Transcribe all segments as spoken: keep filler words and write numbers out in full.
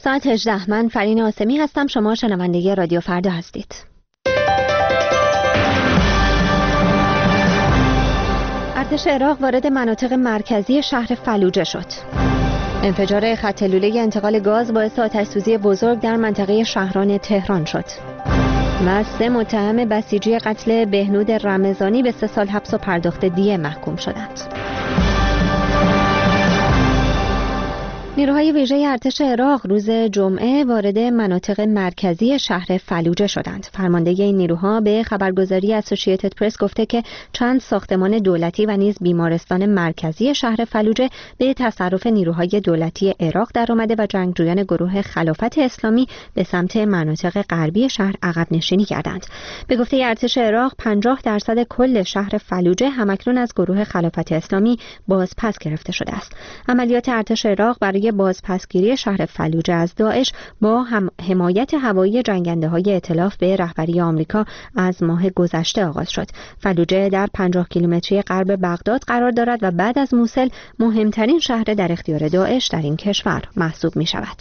ساعت هجده. من فرین آسمی هستم. شما شنونده رادیو فردا هستید. ارتش عراق وارد مناطق مرکزی شهر فلوجه شد. انفجار خط لوله انتقال گاز باعث آتش‌سوزی بزرگ در منطقه شهران تهران شد. و سه متهم بسیجی قتل بهنود رمضانی به سه سال حبس و پرداخت دیه محکوم شدند. نیروهای ویژه ارتش عراق روز جمعه وارد مناطق مرکزی شهر فلوجه شدند. فرمانده این نیروها به خبرگزاری اسوسییتد پرس گفته که چند ساختمان دولتی و نیز بیمارستان مرکزی شهر فلوجه به تصرف نیروهای دولتی عراق درآمده و جنگجویان گروه خلافت اسلامی به سمت مناطق غربی شهر عقب نشینی کردند. به گفته ارتش عراق پنجاه درصد کل شهر فلوجه همکنون از گروه خلافت اسلامی بازپس گرفته شده است. عملیات ارتش عراق برای بازپسگیری شهر فلوجه از داعش با هم حمایت هوایی جنگنده‌های ائتلاف به رهبری آمریکا از ماه گذشته آغاز شد. فلوجه در پنجاه کیلومتری غرب بغداد قرار دارد و بعد از موصل مهمترین شهر در اختیار داعش در این کشور محسوب می شود.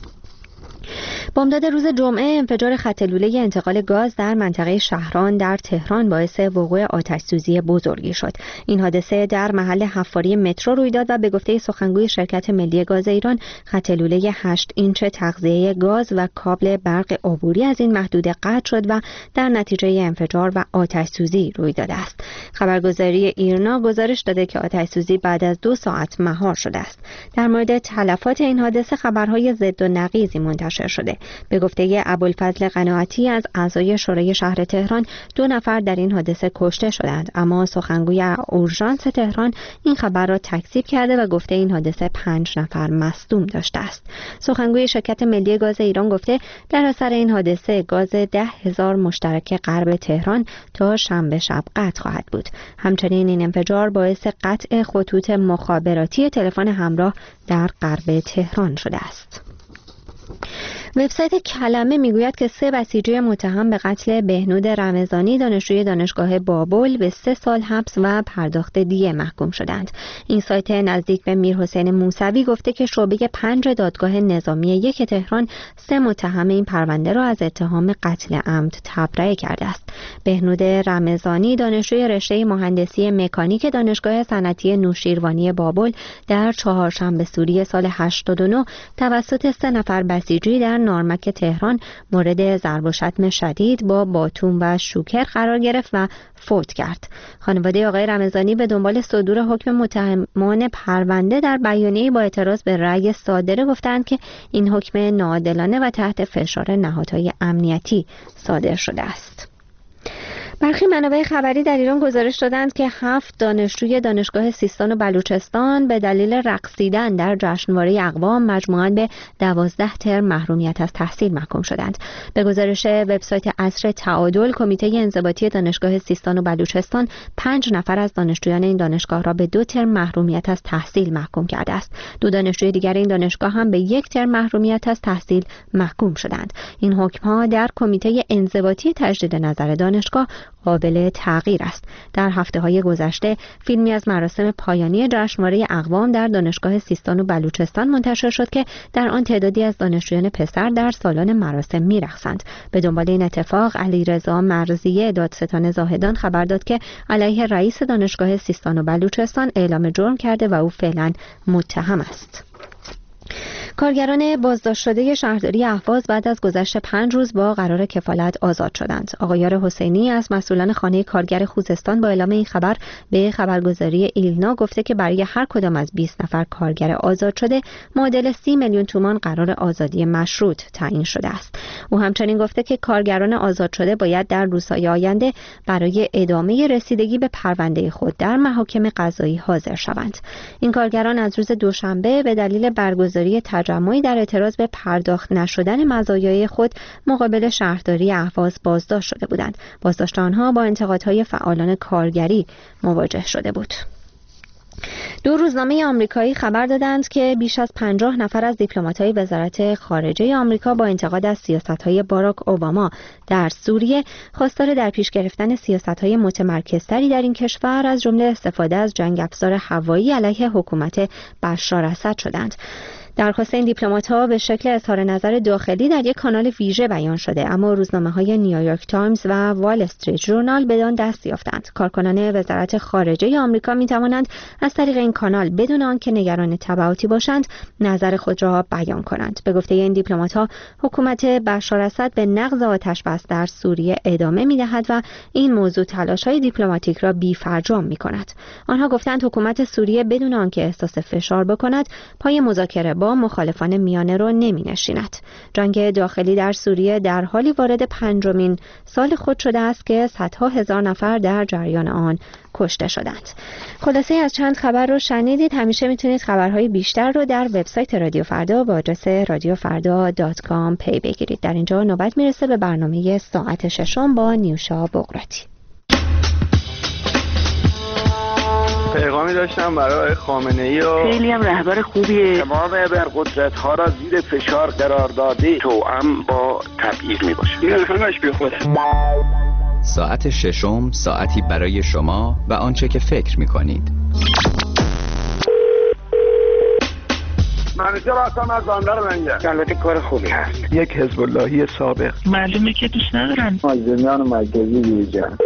بامداد روز جمعه انفجار خط لوله انتقال گاز در منطقه شهران در تهران باعث وقوع آتش‌سوزی بزرگی شد. این حادثه در محل حفاری مترو روی داد و به گفته سخنگوی شرکت ملی گاز ایران خط لوله هشت اینچ تغذیه گاز و کابل برق عبوری از این محدوده قطع شد و در نتیجه انفجار و آتش‌سوزی روی داده است. خبرگزاری ایرنا گزارش داده که آتش‌سوزی بعد از دو ساعت مهار شده است. در مورد تلفات این حادثه خبرهای ضد و نقیضی منتشر شده. به گفته ابوالفضل قناعتی از اعضای شورای شهر تهران دو نفر در این حادثه کشته شدند، اما سخنگوی اورژانس تهران این خبر را تکذیب کرده و گفته این حادثه پنج نفر مصدوم داشته است. سخنگوی شرکت ملی گاز ایران گفته در اثر این حادثه گاز ده هزار مشترک غرب تهران تا شنبه شب قطع خواهد بود. همچنین این انفجار باعث قطع خطوط مخابراتی تلفن همراه در غرب تهران شده است. وبسایت کلمه میگوید که سه بسیجی متهم به قتل بهنود رمضانی دانشجوی دانشگاه بابل به سه سال حبس و پرداخت دیه محکوم شدند. این سایت نزدیک به میرحسین موسوی گفته که شعبه پنج دادگاه نظامی یک تهران سه متهم این پرونده را از اتهام قتل عمد تبرئه کرده است. بهنود رمضانی دانشجوی رشته مهندسی مکانیک دانشگاه صنعتی نوشیروانی بابل در چهارشنبه سوری سال هشتاد و نه توسط سه نفر بسیجی در نارمک تهران مورد ضرب و شتم شدید با باتوم و شوکر قرار گرفت و فوت کرد. خانواده آقای رمضانی به دنبال صدور حکم متهمان پرونده در بیانیه‌ای با اعتراض به رأی صادره گفتند که این حکم ناعادلانه و تحت فشار نهادهای امنیتی صادر شده است. برخی منابع خبری در ایران گزارش دادند که هفت دانشجوی دانشگاه سیستان و بلوچستان به دلیل رقصیدن در جشنواره اقوام مجموعاً به دوازده ترم محرومیت از تحصیل محکوم شدند. به گزارش وبسایت عصر تعادل، کمیته انضباطی دانشگاه سیستان و بلوچستان پنج نفر از دانشجویان این دانشگاه را به دو ترم محرومیت از تحصیل محکوم کرده است. دو دانشجوی دیگر این دانشگاه هم به یک ترم محرومیت از تحصیل محکوم شدند. این حکم‌ها در کمیته انضباطی تجدید نظر دانشگاه قابل تغییر است. در هفته‌های گذشته فیلمی از مراسم پایانی جشنواره اقوام در دانشگاه سیستان و بلوچستان منتشر شد که در آن تعدادی از دانشجویان پسر در سالن مراسم می‌رقصند. به دنبال این اتفاق علیرضا مرضیه دادستان زاهدان خبر داد که علیه رئیس دانشگاه سیستان و بلوچستان اعلام جرم کرده و او فعلا متهم است. کارگران بازداشت شده شهرداری اهواز بعد از گذشت پنج روز با قرار کفالت آزاد شدند. آقایار حسینی از مسئولان خانه کارگر خوزستان با اعلام این خبر به خبرگزاری ایلنا گفته که برای هر کدام از بیست نفر کارگر آزاد شده معادل سی میلیون تومان قرار آزادی مشروط تعیین شده است. او همچنین گفته که کارگران آزاد شده باید در روزهای آینده برای ادامه رسیدگی به پرونده خود در محاکم قضایی حاضر شوند. این کارگران از روز دوشنبه به دلیل برگزاری تجمعی در اعتراض به پرداخت نشدن مزایای خود مقابل شهرداری اهواز بازداشت شده بودند. بازداشت آنها با انتقادهای فعالان کارگری مواجه شده بود. دو روزنامه آمریکایی خبر دادند که بیش از پنجاه نفر از دیپلمات‌های وزارت خارجه آمریکا با انتقاد از سیاست‌های باراک اوباما در سوریه خواستار در پیش گرفتن سیاست‌های متمرکزتری در این کشور از جمله استفاده از جنگ افزار هوایی علیه حکومت بشار اسد شدند. درخواست این دیپلمات‌ها به شکل اظهار نظر داخلی در یک کانال ویژه بیان شده، اما روزنامه‌های نیویورک تایمز و وال استریت ژورنال بدان دست یافتند. کارکنان وزارت خارجه آمریکا می‌توانند از طریق این کانال بدون آنکه نگران تبعاتی باشند نظر خود را بیان کنند. به گفته این دیپلمات‌ها، حکومت بشار اسد به نقض آتش‌بس در سوریه ادامه می‌دهد و این موضوع تلاش‌های دیپلماتیک را بی‌فرجام می‌کند. آنها گفتند حکومت سوریه بدون آنکه احساس فشار بکند پای مذاکره با مخالفان میانه رو نمی‌نشیند. جنگ داخلی در سوریه در حالی وارد پنجمین سال خود شده است که صدها هزار نفر در جریان آن کشته شدند. خلاصه از چند خبر رو شنیدید. همیشه میتونید خبرهای بیشتر رو در وبسایت رادیو فردا با آدرس رادیو فردا دات کام پی بگیرید. در اینجا نوبت میرسه به برنامه ساعت ششم با نیوشا بقراتی. پیغامی داشتم برای خامنه‌ای و خیلی هم رهبر خوبیه. تمام ابرقدرت‌ها را زیر فشار قرار داده توأم با تبعیض میباشه. این همش بی خوده. ساعت ششم، ساعتی برای شما و آنچه که فکر می‌کنید. منیجر هستم از بندر منجر. البته کار خوبی هست. یک حزب اللهی سابق. معلومه که دوست ندارن. مازنیان مرکزی بیجن.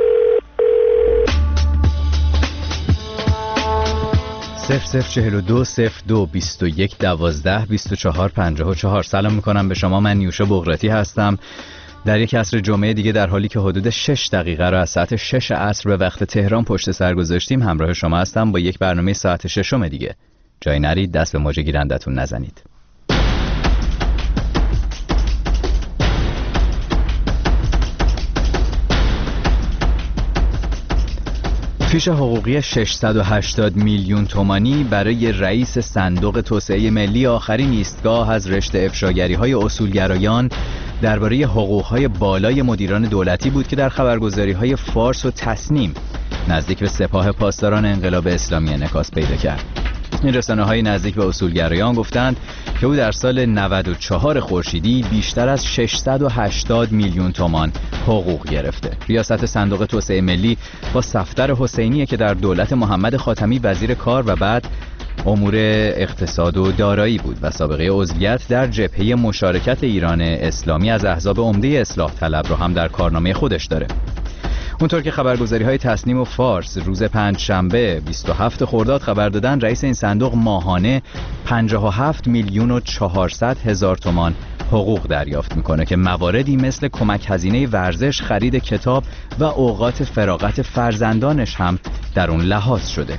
صفر صفر چهل و دو صفر دو بیست و یک دوازده بیست و چهار پنجاه و چهار. سلام میکنم به شما. من نیوشا بقراتی هستم. در یک عصر جمعه دیگه در حالی که حدود شش دقیقه را از ساعت شش عصر به وقت تهران پشت سر گذاشتیم همراه شما هستم با یک برنامه ساعت ششم دیگه. جای نرید، دست به موج گیرندتون نزنید. فیش حقوقی ششصد و هشتاد میلیون تومانی برای رئیس صندوق توسعه ملی آخرین ایستگاه از رشته افشاگری‌های اصولگرایان درباره حقوق‌های بالای مدیران دولتی بود که در خبرگزاری‌های فارس و تصنیم نزدیک به سپاه پاسداران انقلاب اسلامی انعکاس پیدا کرد. این رسانه‌های نزدیک به اصولگرایان گفتند که او در سال نود و چهار خورشیدی بیشتر از ششصد و هشتاد میلیون تومان حقوق گرفته. ریاست صندوق توسعه ملی با صفدر حسینی که در دولت محمد خاتمی وزیر کار و بعد امور اقتصاد و دارایی بود و سابقه عضویت در جبهه مشارکت ایران اسلامی از احزاب عمده اصلاح طلب رو هم در کارنامه خودش داره. اونطور که خبرگزاری‌های تصنیم و فارس روز پنجشنبه بیست و هفتم خرداد خبر دادن، رئیس این صندوق ماهانه پنجاه و هفت میلیون و چهارصد هزار تومان حقوق دریافت میکنه که مواردی مثل کمک هزینه ورزش، خرید کتاب و اوقات فراغت فرزندانش هم در اون لحاظ شده.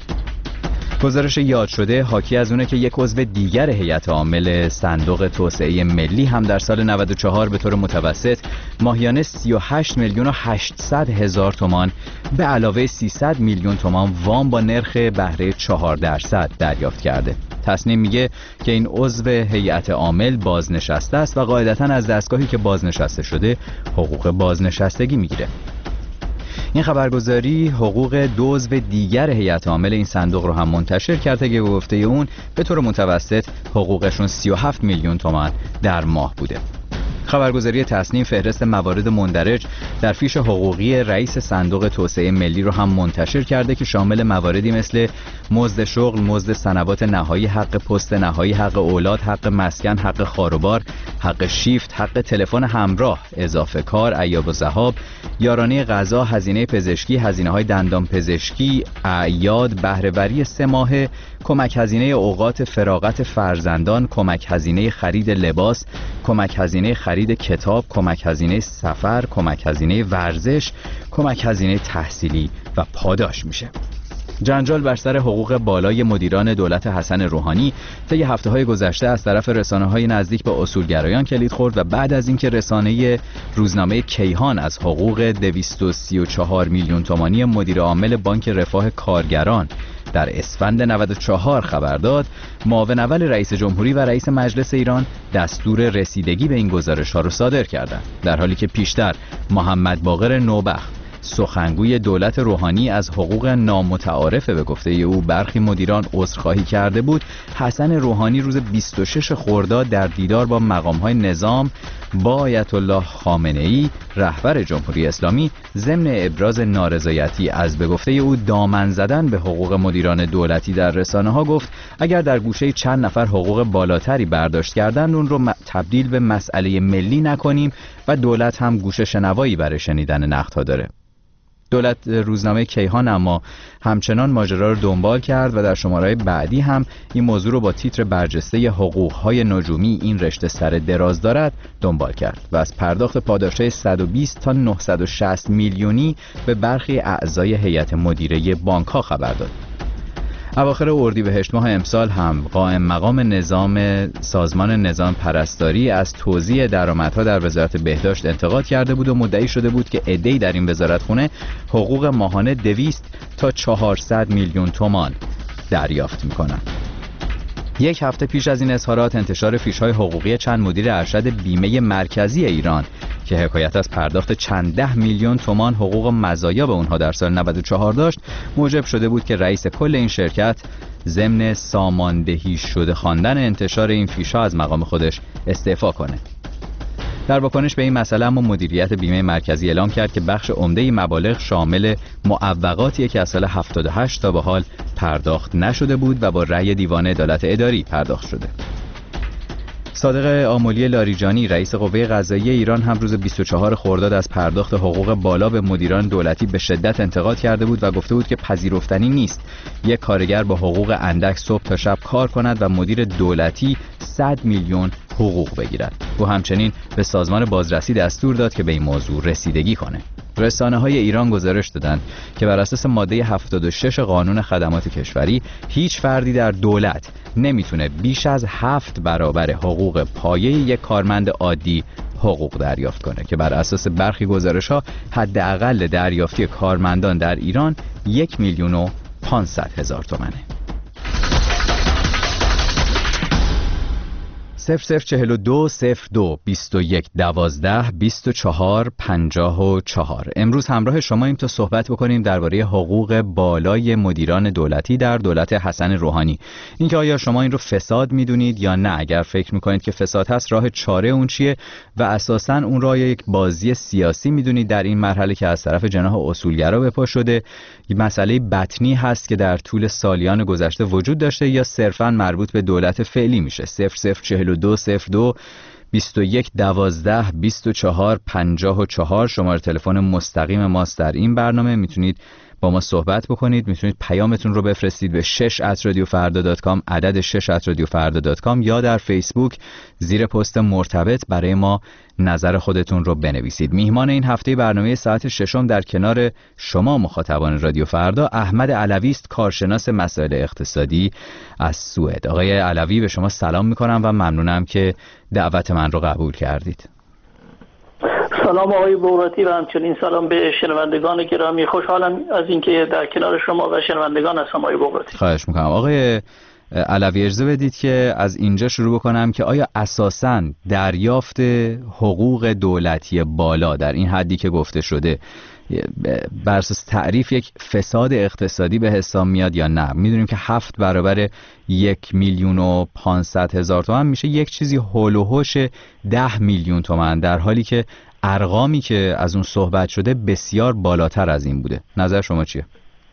گزارش یاد شده حاکی از اونه که یک عضو دیگر هیئت عامل صندوق توسعه ملی هم در سال نود و چهار به طور متوسط ماهیانه سی و هشت میلیون و هشتصد هزار تومان به علاوه سیصد میلیون تومان وام با نرخ بهره چهار درصد دریافت کرده. تصنیم میگه که این عضو هیئت عامل بازنشسته است و قاعدتاً از دستگاهی که بازنشسته شده حقوق بازنشستگی میگیره. این خبرگزاری حقوق دو عضو دیگر هیئت عامل این صندوق رو هم منتشر کرده که به گفته اون به طور متوسط حقوقشون سی و هفت میلیون تومان در ماه بوده. خبرگزاری تصنیم فهرست موارد مندرج در فیش حقوقی رئیس صندوق توسعه ملی رو هم منتشر کرده که شامل مواردی مثل مزد شغل، مزد سنوات نهایی، حق پست نهایی، حق اولاد، حق مسکن، حق خاروبار، حق شیفت، حق تلفن همراه، اضافه کار، عیاب و ذهاب، یارانه غذا، هزینه پزشکی، هزینه‌های دندان پزشکی، اعیاد، بهره‌وری سه ماهه، کمک هزینه اوقات فراغت فرزندان، کمک هزینه خرید لباس، کمک هزینه خرید کتاب، کمک هزینه سفر، کمک هزینه ورزش، کمک هزینه تحصیلی و پاداش میشه. جنجال بر سر حقوق بالای مدیران دولت حسن روحانی طی هفته‌های گذشته از طرف رسانه‌های نزدیک به اصولگرایان کلید خورد و بعد از اینکه رسانه روزنامه کیهان از حقوق دویست و سی و چهار میلیون تومانی مدیر عامل بانک رفاه کارگران در اسفند نود و چهار خبر داد، معاون اول رئیس جمهوری و رئیس مجلس ایران دستور رسیدگی به این گزارش‌ها را صادر کردند، در حالی که پیشتر محمد باقر نوبخت سخنگوی دولت روحانی از حقوق نامتعارف به گفته او برخی مدیران عذرخواهی کرده بود، حسن روحانی روز بیست و شش خرداد در دیدار با مقام‌های نظام با آیت الله خامنه‌ای رهبر جمهوری اسلامی ضمن ابراز نارضایتی از به گفته او دامن زدن به حقوق مدیران دولتی در رسانه‌ها گفت اگر در گوشه چند نفر حقوق بالاتری برداشت کردن اون رو تبدیل به مسئله ملی نکنیم و دولت هم گوشه شنوایی برای شنیدن نقدها داره. دولت روزنامه کیهان اما همچنان ماجرا رو دنبال کرد و در شماره‌های بعدی هم این موضوع رو با تیتر برجسته حقوق‌های نجومی این رشته سر دراز دارد دنبال کرد و از پرداخت پاداش‌های صد و بیست تا نهصد و شصت میلیونی به برخی اعضای هیئت مدیره بانک‌ها خبر داد. اواخر اردیبهشت ماه امسال هم قائم مقام نظام سازمان نظام پرستاری از توزیع درآمدها در وزارت بهداشت انتقاد کرده بود و مدعی شده بود که عده‌ای در این وزارتخونه حقوق ماهانه دویست تا چهارصد میلیون تومان دریافت می‌کنند. یک هفته پیش از این اظهارات انتشار فیش‌های حقوقی چند مدیر ارشد بیمه مرکزی ایران که حکایت از پرداخت چند ده میلیون تومان حقوق مزایا به اونها در سال نود و چهار داشت موجب شده بود که رئیس کل این شرکت ضمن ساماندهی شده خواندن انتشار این فیش‌ها از مقام خودش استعفا کنه. در واکنش به این مسئله اما مدیریت بیمه مرکزی اعلام کرد که بخش عمده مبالغ شامل معوقاتی که از سال هفتاد و هشت تا به حال پرداخت نشده بود و با رأی دیوان عدالت اداری پرداخت شده. صادق آملی لاریجانی رئیس قوه قضاییه ایران هم روز بیست و چهار خرداد از پرداخت حقوق بالا به مدیران دولتی به شدت انتقاد کرده بود و گفته بود که پذیرفتنی نیست یک کارگر با حقوق اندک صبح تا شب کار کند و مدیر دولتی صد میلیون حقوق بگیرد. او همچنین به سازمان بازرسی دستور داد که به این موضوع رسیدگی کنه. رسانه‌های ایران گزارش دادند که بر اساس ماده هفتاد و شش قانون خدمات کشوری هیچ فردی در دولت نمیتونه بیش از هفت برابر حقوق پایه یک کارمند عادی حقوق دریافت کنه که بر اساس برخی گزارش‌ها حداقل دریافتی کارمندان در ایران یک میلیون و پانصد هزار تومانه. صفر صفر چهل و دو صفر دو بیست و یک دوازده بیست و چهار پنجاه و چهار. امروز همراه شما ایم تا صحبت بکنیم درباره حقوق بالای مدیران دولتی در دولت حسن روحانی. اینکه آیا شما این رو فساد میدونید یا نه؟ اگر فکر میکنید که فساد هست راه چاره اون چیه و اساساً اون را یک بازی سیاسی میدونید در این مرحله که از طرف جناح اصولگرا به پا شده، یک مسئله بطنی هست که در طول سالیان گذشته وجود داشته یا صرفاً مربوط به دولت فعلی میشه؟ صفر صفر چهل و دو صفر دو بیست و یک دوازده بیست و چهار پنجاه و چهار شماره تلفن مستقیم ماست در این برنامه. میتونید با ما صحبت بکنید، میتونید پیامتون رو بفرستید به شش ات رادیو فردا دات کام، عدد شش ات رادیو فردا دات کام، یا در فیسبوک زیر پست مرتبط برای ما نظر خودتون رو بنویسید. میهمان این هفته برنامه ساعت ششم در کنار شما مخاطبان رادیو فردا احمد علوی است، کارشناس مسائل اقتصادی از سوئد. آقای علوی به شما سلام میکنم و ممنونم که دعوت من رو قبول کردید. سلام آقای بغراتی و همچنین سلام به شنوندگان گرامی. خوشحالم از اینکه در کنار شما و شنوندگان هستم آقای بغراتی. خواهش میکنم. آقای علوی اجازه بدید که از اینجا شروع بکنم که آیا اساساً دریافت حقوق دولتی بالا در این حدی که گفته شده بر اساس تعریف یک فساد اقتصادی به حساب میاد یا نه؟ میدونیم که هفت برابر یک میلیون و پانصد هزار تومان میشه یک چیزی هول و هوش ده میلیون تومان، در حالی که ارقامی که از اون صحبت شده بسیار بالاتر از این بوده. نظر شما چیه؟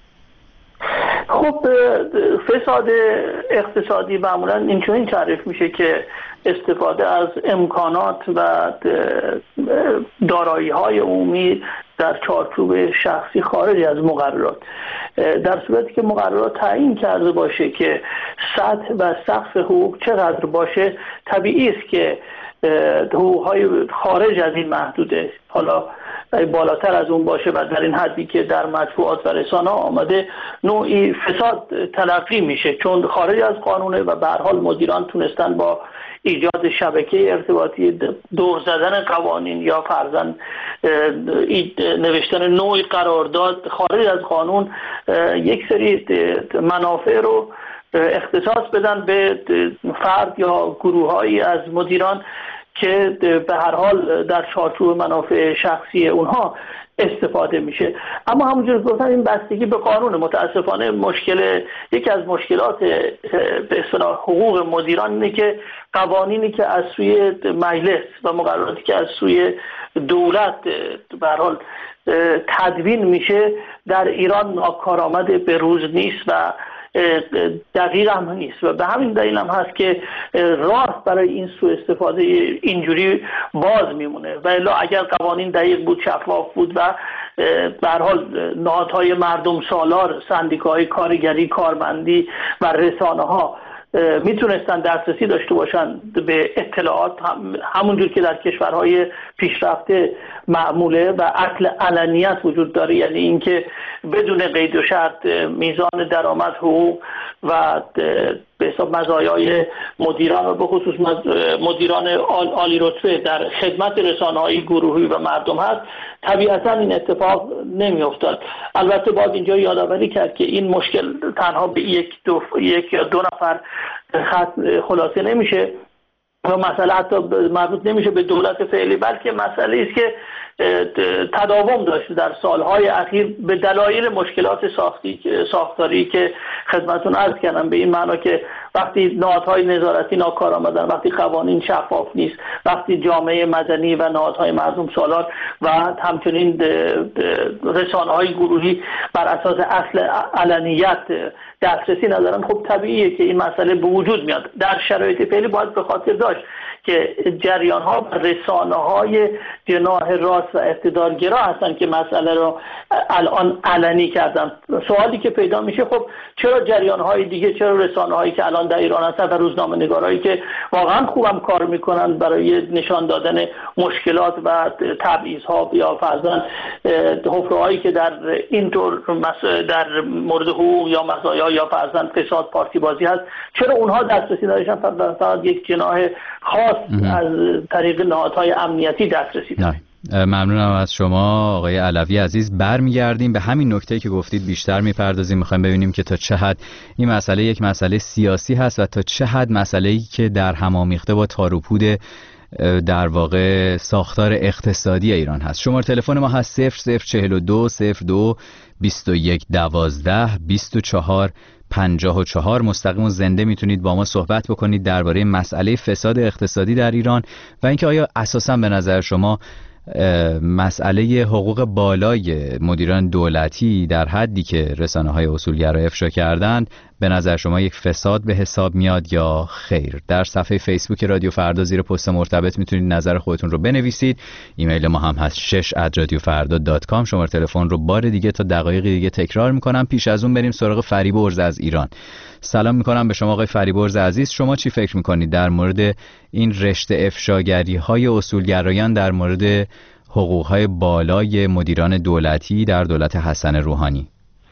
خب فساد اقتصادی معمولا اینجوری تعریف میشه که استفاده از امکانات و دارایی‌های عمومی در چارچوب شخصی خارج از مقررات، در صورتی که مقررات تعیین کرده باشه که سطح و سقف حقوق چقدر باشه، طبیعی است که حقوق‌های خارج از این محدوده حالا بالاتر از اون باشه و در این حدی که در مطبوعات و رسانه آمده نوعی فساد تلقی میشه، چون خارج از قانونه و به هر حال مدیران تونستن با ایجاد شبکه ارتباطی دور زدن قوانین یا فرضاً نوشتن نوعی قرارداد خارج از قانون یک سری منافع رو اختصاص بدن به فرد یا گروه‌هایی از مدیران که به هر حال در چارچوب منافع شخصی اونها استفاده میشه. اما همونجور که گفتم این بستگی به قانون. متاسفانه مشکل یکی از مشکلات به اصطلاح حقوق مدیران اینه که قوانینی که از سوی مجلس و مقرراتی که از سوی دولت به هر حال تدوین میشه در ایران ناکارآمد به روز نیست و دقیق هم نیست و به همین دلیل هم هست که راه برای این سوء استفاده اینجوری باز میمونه. و الا اگر قوانین دقیق بود، شفاف بود و به هر حال نهادهای مردم سالار، سندیکاهای کارگری، کارمندی و رسانه ها میتونستن دسترسی داشته باشن به اطلاعات همونجور که در کشورهای پیشرفته معموله و اصل علنیت وجود داره، یعنی اینکه بدون قید و شرط میزان درآمد، حقوق و به حساب مزایای مدیران و به خصوص مدیران عالی رتبه در خدمت رسانه‌های گروهی و مردم هست، طبیعتا این اتفاق نمی‌افتاد. البته باید اینجا یادآوری کرد که این مشکل تنها به یک دو یک یا دو نفر خط خلاصه نمیشه و مسئله حتی مربوط نمیشه به دولت فعلی، بلکه مسئله است که تداوم داشته در سالهای اخیر به دلایل مشکلات ساختی ساختاری که خدمتتون عرض کردم، به این معنا که وقتی نهادهای نظارتی ناکار آمدن، وقتی قوانین شفاف نیست، وقتی جامعه مدنی و نهادهای مردم سالار و همچنین رسانه‌های گروهی بر اساس اصل علنیت دسترسی ندارن، خب طبیعیه که این مسئله به وجود میاد. در شرایط فعلی باید به خاطر داشت که جریان‌ها و رسانه‌های جناح راست و اقتدارگرا هستن که مسئله رو الان علنی کردن. سوالی که پیدا میشه، خب چرا جریان‌های دیگه، چرا رسانه‌هایی که الان در ایران هستن و روزنامه‌نگارایی که واقعا خوبم کار میکنن برای نشان دادن مشکلات و تبعیض‌ها یا فرضاً حفره‌هایی که در این طور در مورد حقوق یا مزایا یا فرضاً فساد پارتی بازی هست، چرا اونها دسترسی نداشتن؟ فقط یک جناح خاص از طریق نهادهای امنیتی دسترسی دارن. ممنونم از شما آقای علوی عزیز. برمیگردیم به همین نکته که گفتید، بیشتر میپردازیم، میخوایم ببینیم که تا چه حد این مسئله یک مسئله سیاسی هست و تا چه حد مسئله‌ای که در هم آمیخته با تار و پود در واقع ساختار اقتصادی ایران هست. شماره تلفن ما هست صفر صفر چهل و دو صفر دو بیست و یک دوازده بیست و چهار پنجاه و چهار. مستقیم و زنده میتونید با ما صحبت بکنید درباره مسئله فساد اقتصادی در ایران و اینکه آیا اساساً به نظر شما مسئله حقوق بالای مدیران دولتی در حدی که رسانه‌های اصولگرا افشا کردند به نظر شما یک فساد به حساب میاد یا خیر؟ در صفحه فیسبوک رادیو فردا زیر پست مرتبط میتونید نظر خودتون رو بنویسید. ایمیل ما هم هست شش ات رادیو فردا دات کام. شماره تلفن رو بار دیگه تا دقایق دیگه تکرار میکنم. پیش از اون بریم سراغ فریبرز از ایران. سلام میکنم به شما آقای فریبرز عزیز. شما چی فکر میکنید در مورد این رشته افشاگری های اصولگرایان در مورد حقوق های بالای مدیران دولتی در دولت حسن روحانی؟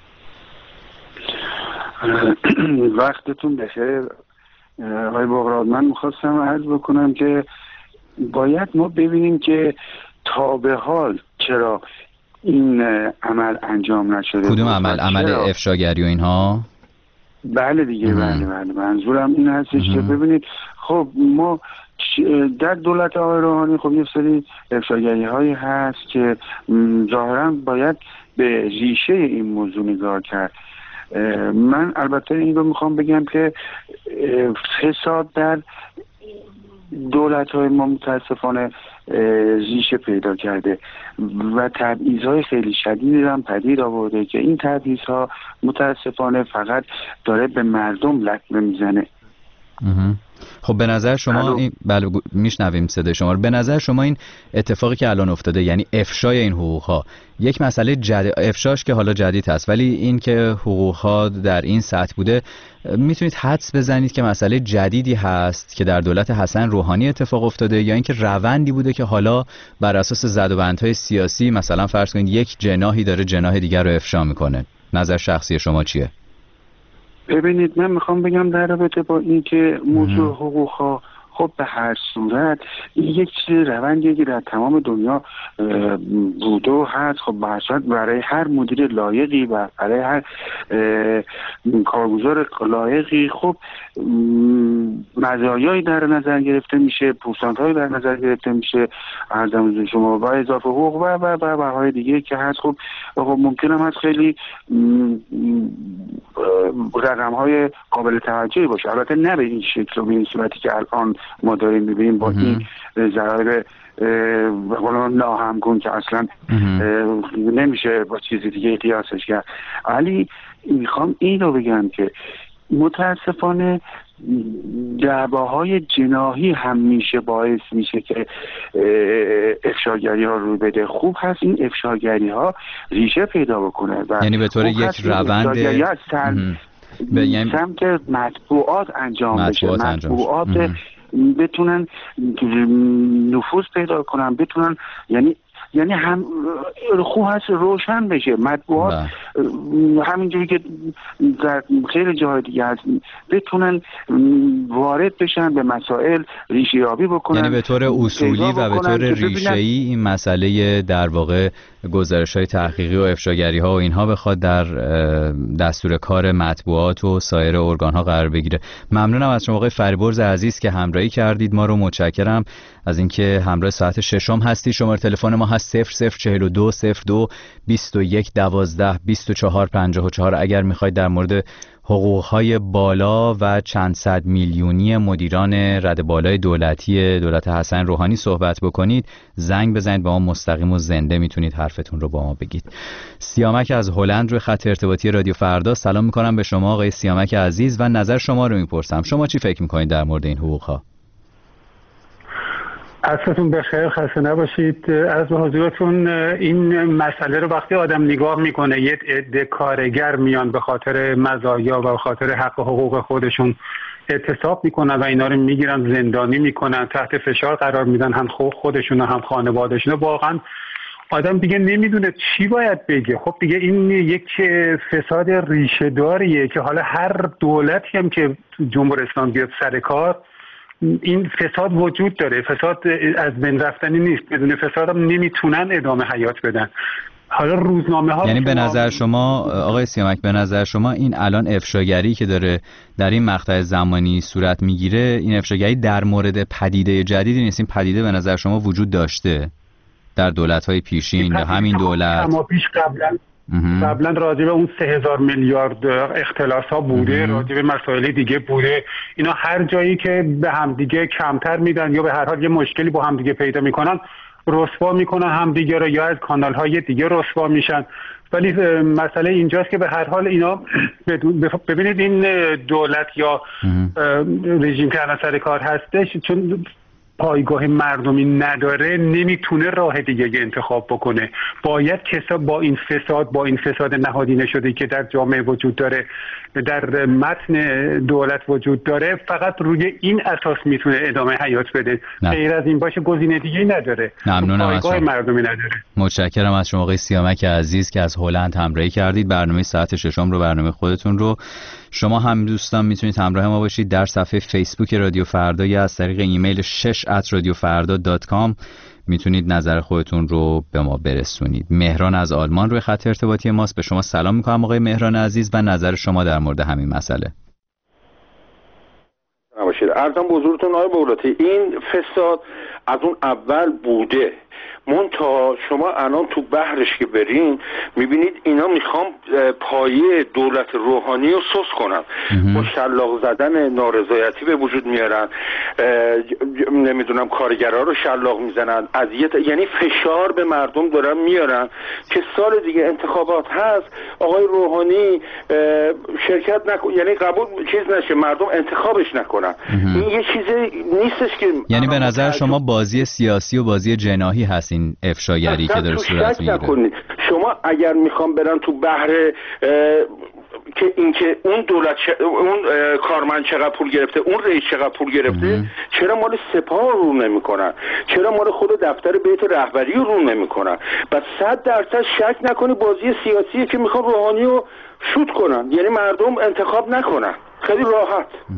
وقتتون بخیر آقای بغراد. من میخواستم عرض بکنم که باید ما ببینیم که تا به حال چرا این عمل انجام نشده. کدوم عمل؟ عمل افشاگری و اینها؟ بله دیگه. بله بله منظورم این هستش که ببینید، خب ما در دولت آقای روحانی خب یه سری افشاگری هایی هست که ظاهرا باید به ریشه این موضوع نگاه کرد. من البته این رو میخوام بگم که فساد در دولت های ما متاسفانه ریشه پیدا کرده و تبعیض‌های خیلی شدیدی هم پدید آورده که این تبعیض‌ها متاسفانه فقط داره به مردم لطمه میزنه. خب به نظر شما این بله میشنویم صدای شما رو. به نظر شما این اتفاقی که الان افتاده، یعنی افشای این حقوق ها، یک مسئله جدید، افشاش که حالا جدید هست، ولی این که حقوق ها در این سطح بوده، میتونید حدس بزنید که مسئله جدیدی هست که در دولت حسن روحانی اتفاق افتاده، یا اینکه روندی بوده که حالا بر اساس زدوبندهای سیاسی مثلا فرض کنید یک جناحی داره جناح دیگر رو افشا میکنه؟ نظر شخصی شما چیه؟ ببینید من میخوام بگم در رابطه با این که موضوع حقوق ها، خب به هر صورت این یک چیز روندیه که در تمام دنیا بوده و هست. خب به هر صورت برای هر مدیر لایقی و برای هر کارگزار لایقی خب مزایایی در نظر گرفته میشه، پورسانت‌هایی در نظر گرفته میشه، عرضم شما با اضافه حقوق و و و بهای دیگه که هست. خب خب ممکن هم هست خیلی رقم‌های قابل توجهی باشه، البته نه به این شکل و به این صورتی که الان ما داریم می‌بینیم با این ضرایب به قول ناهمگون که اصلا نمیشه با چیزی دیگه قیاسش کرد. ولی میخوام این رو بگم که متاسفانه دعواهای جناحی همیشه باعث میشه که افشاگری ها رو بده. خوب هست این افشاگری ها ریشه پیدا بکنه و یعنی به طور یک روند به یعنی سمت مطبوعات انجام بشه، مطبوعات بتونن نفوذ پیدا کنن، بتونن یعنی یعنی هم خوب هست روشن بشه مطبوعات همینجوری که در خیلی جاهای دیگه هست بتونن وارد بشن به مسائل، ریشه یابی بکنن. یعنی به طور اصولی و به طور ریشه‌ای این مسئله در واقع گزارش‌های تحقیقی و افشاگری‌ها و اینها بخواد در دستور کار مطبوعات و سایر ارگان‌ها قرار بگیره. ممنونم از شما آقای فریبرز عزیز که همراهی کردید ما رو. متشکرم از اینکه همراه ساعت ششم هستی. شماره تلفن ما هست صفر صفر چهل و دو صفر دو بیست و یک دوازده بیست و چهار پنجاه و چهار. اگر میخواید در مورد حقوقهای بالا و چند صد میلیونی مدیران رده بالای دولتی دولت حسن روحانی صحبت بکنید زنگ بزنید با ما مستقیم و زنده میتونید حرفتون رو با ما بگید. سیامک از هلند روی خط ارتباطی رادیو فردا. سلام میکنم به شما آقای سیامک عزیز و نظر شما رو میپرسم. شما چی فکر میکنید در مورد این حقوقها؟ عصرتون بخیر، خسته نباشید. از به حضورتون این مسئله رو وقتی آدم نگاه میکنه یه عده کارگر میان به خاطر مزایا و به خاطر حق و حقوق خودشون اعتصاب میکنن و اینا رو میگیرن زندانی میکنن، تحت فشار قرار میدن هم خودشون و هم خانوادهشون. واقعا آدم دیگه نمیدونه چی باید بگه. خب دیگه این یک فساد ریشه داریه که حالا هر دولتی هم که جمهوری اسلامی بیاد سر کار این فساد وجود داره. فساد از بین رفتنی نیست، بدون فساد هم نمیتونن ادامه حیات بدن. حالا روزنامه ها یعنی به نظر شما آقای سیامک، به نظر شما این الان افشاگری که داره در این مقطع زمانی صورت میگیره این افشاگری در مورد پدیده جدیدی نیست؟ این پدیده به نظر شما وجود داشته در دولت‌های پیشین یا همین دولت؟ اما پیش قبلا قبلا راجع به اون سه هزار میلیارد اختلاس ها بوده، راجع به مسائل دیگه بوده. اینا هر جایی که به همدیگه کمتر میدن یا به هر حال یه مشکلی با همدیگه پیدا میکنن رسوا میکنن همدیگه رو یا از کانال های دیگه رسوا میشن. ولی مسئله اینجاست که به هر حال اینا ببینید این دولت یا رژیم که الان سر کار هستش چون پایگاه مردمی نداره نمیتونه راه دیگه انتخاب بکنه. باید کسا با این فساد با این فساد نهادینه شده که در جامعه وجود داره، در متن دولت وجود داره، فقط روی این اساس میتونه ادامه حیات بده. غیر از این باشه گزینه دیگه نداره. ممنونم از پایگاه مردمی نداره. متشکرم از شما آقای سیامک عزیز که از هلند همراهی کردید. برنامه ساعت ششم رو، برنامه خودتون رو شما هم دوستان میتونید همراه ما باشید در صفحه فیسبوک رادیو فردا یا از طریق ایمیل شش ات رادیو فردا دات کام میتونید نظر خودتون رو به ما برسونید. مهران از آلمان روی خط ارتباطی ماست. به شما سلام میکنم آقای مهران عزیز و نظر شما در مورد همین مسئله. نباشید. عرضم بزرگتون آقای بولاتی این فساد از اون اول بوده، منتها شما الان تو بحرش که برین میبینید اینا میخوام پایه دولت روحانی رو سوس کنن، با شلاق زدن نارضایتی به وجود میارن، نمیدونم کارگرها رو شلاق میزنن، اذیت، یعنی فشار به مردم دارن میارن که سال دیگه انتخابات هست آقای روحانی شرکت نکن، یعنی قبول چیز نشه، مردم انتخابش نکنن. این یه چیزی نیستش که یعنی به نظر شما بازی سیاسی و بازی جناحی هست این افشاگری که داره صورت میگیره. شما اگر میخوام برن تو بحر که اینکه اون دولت ش... اون کارمند چقدر پول گرفته، اون رئیس چقدر پول گرفته، ام. چرا مال سپاه رو نمیکنن؟ چرا مال خود دفتر بیت رهبری رو نمیکنن؟ بس صد درصد شک نکنی بازی سیاسیه که میخوان روحانی رو شوت کنن، یعنی مردم انتخاب نکنن. خیلی راحت.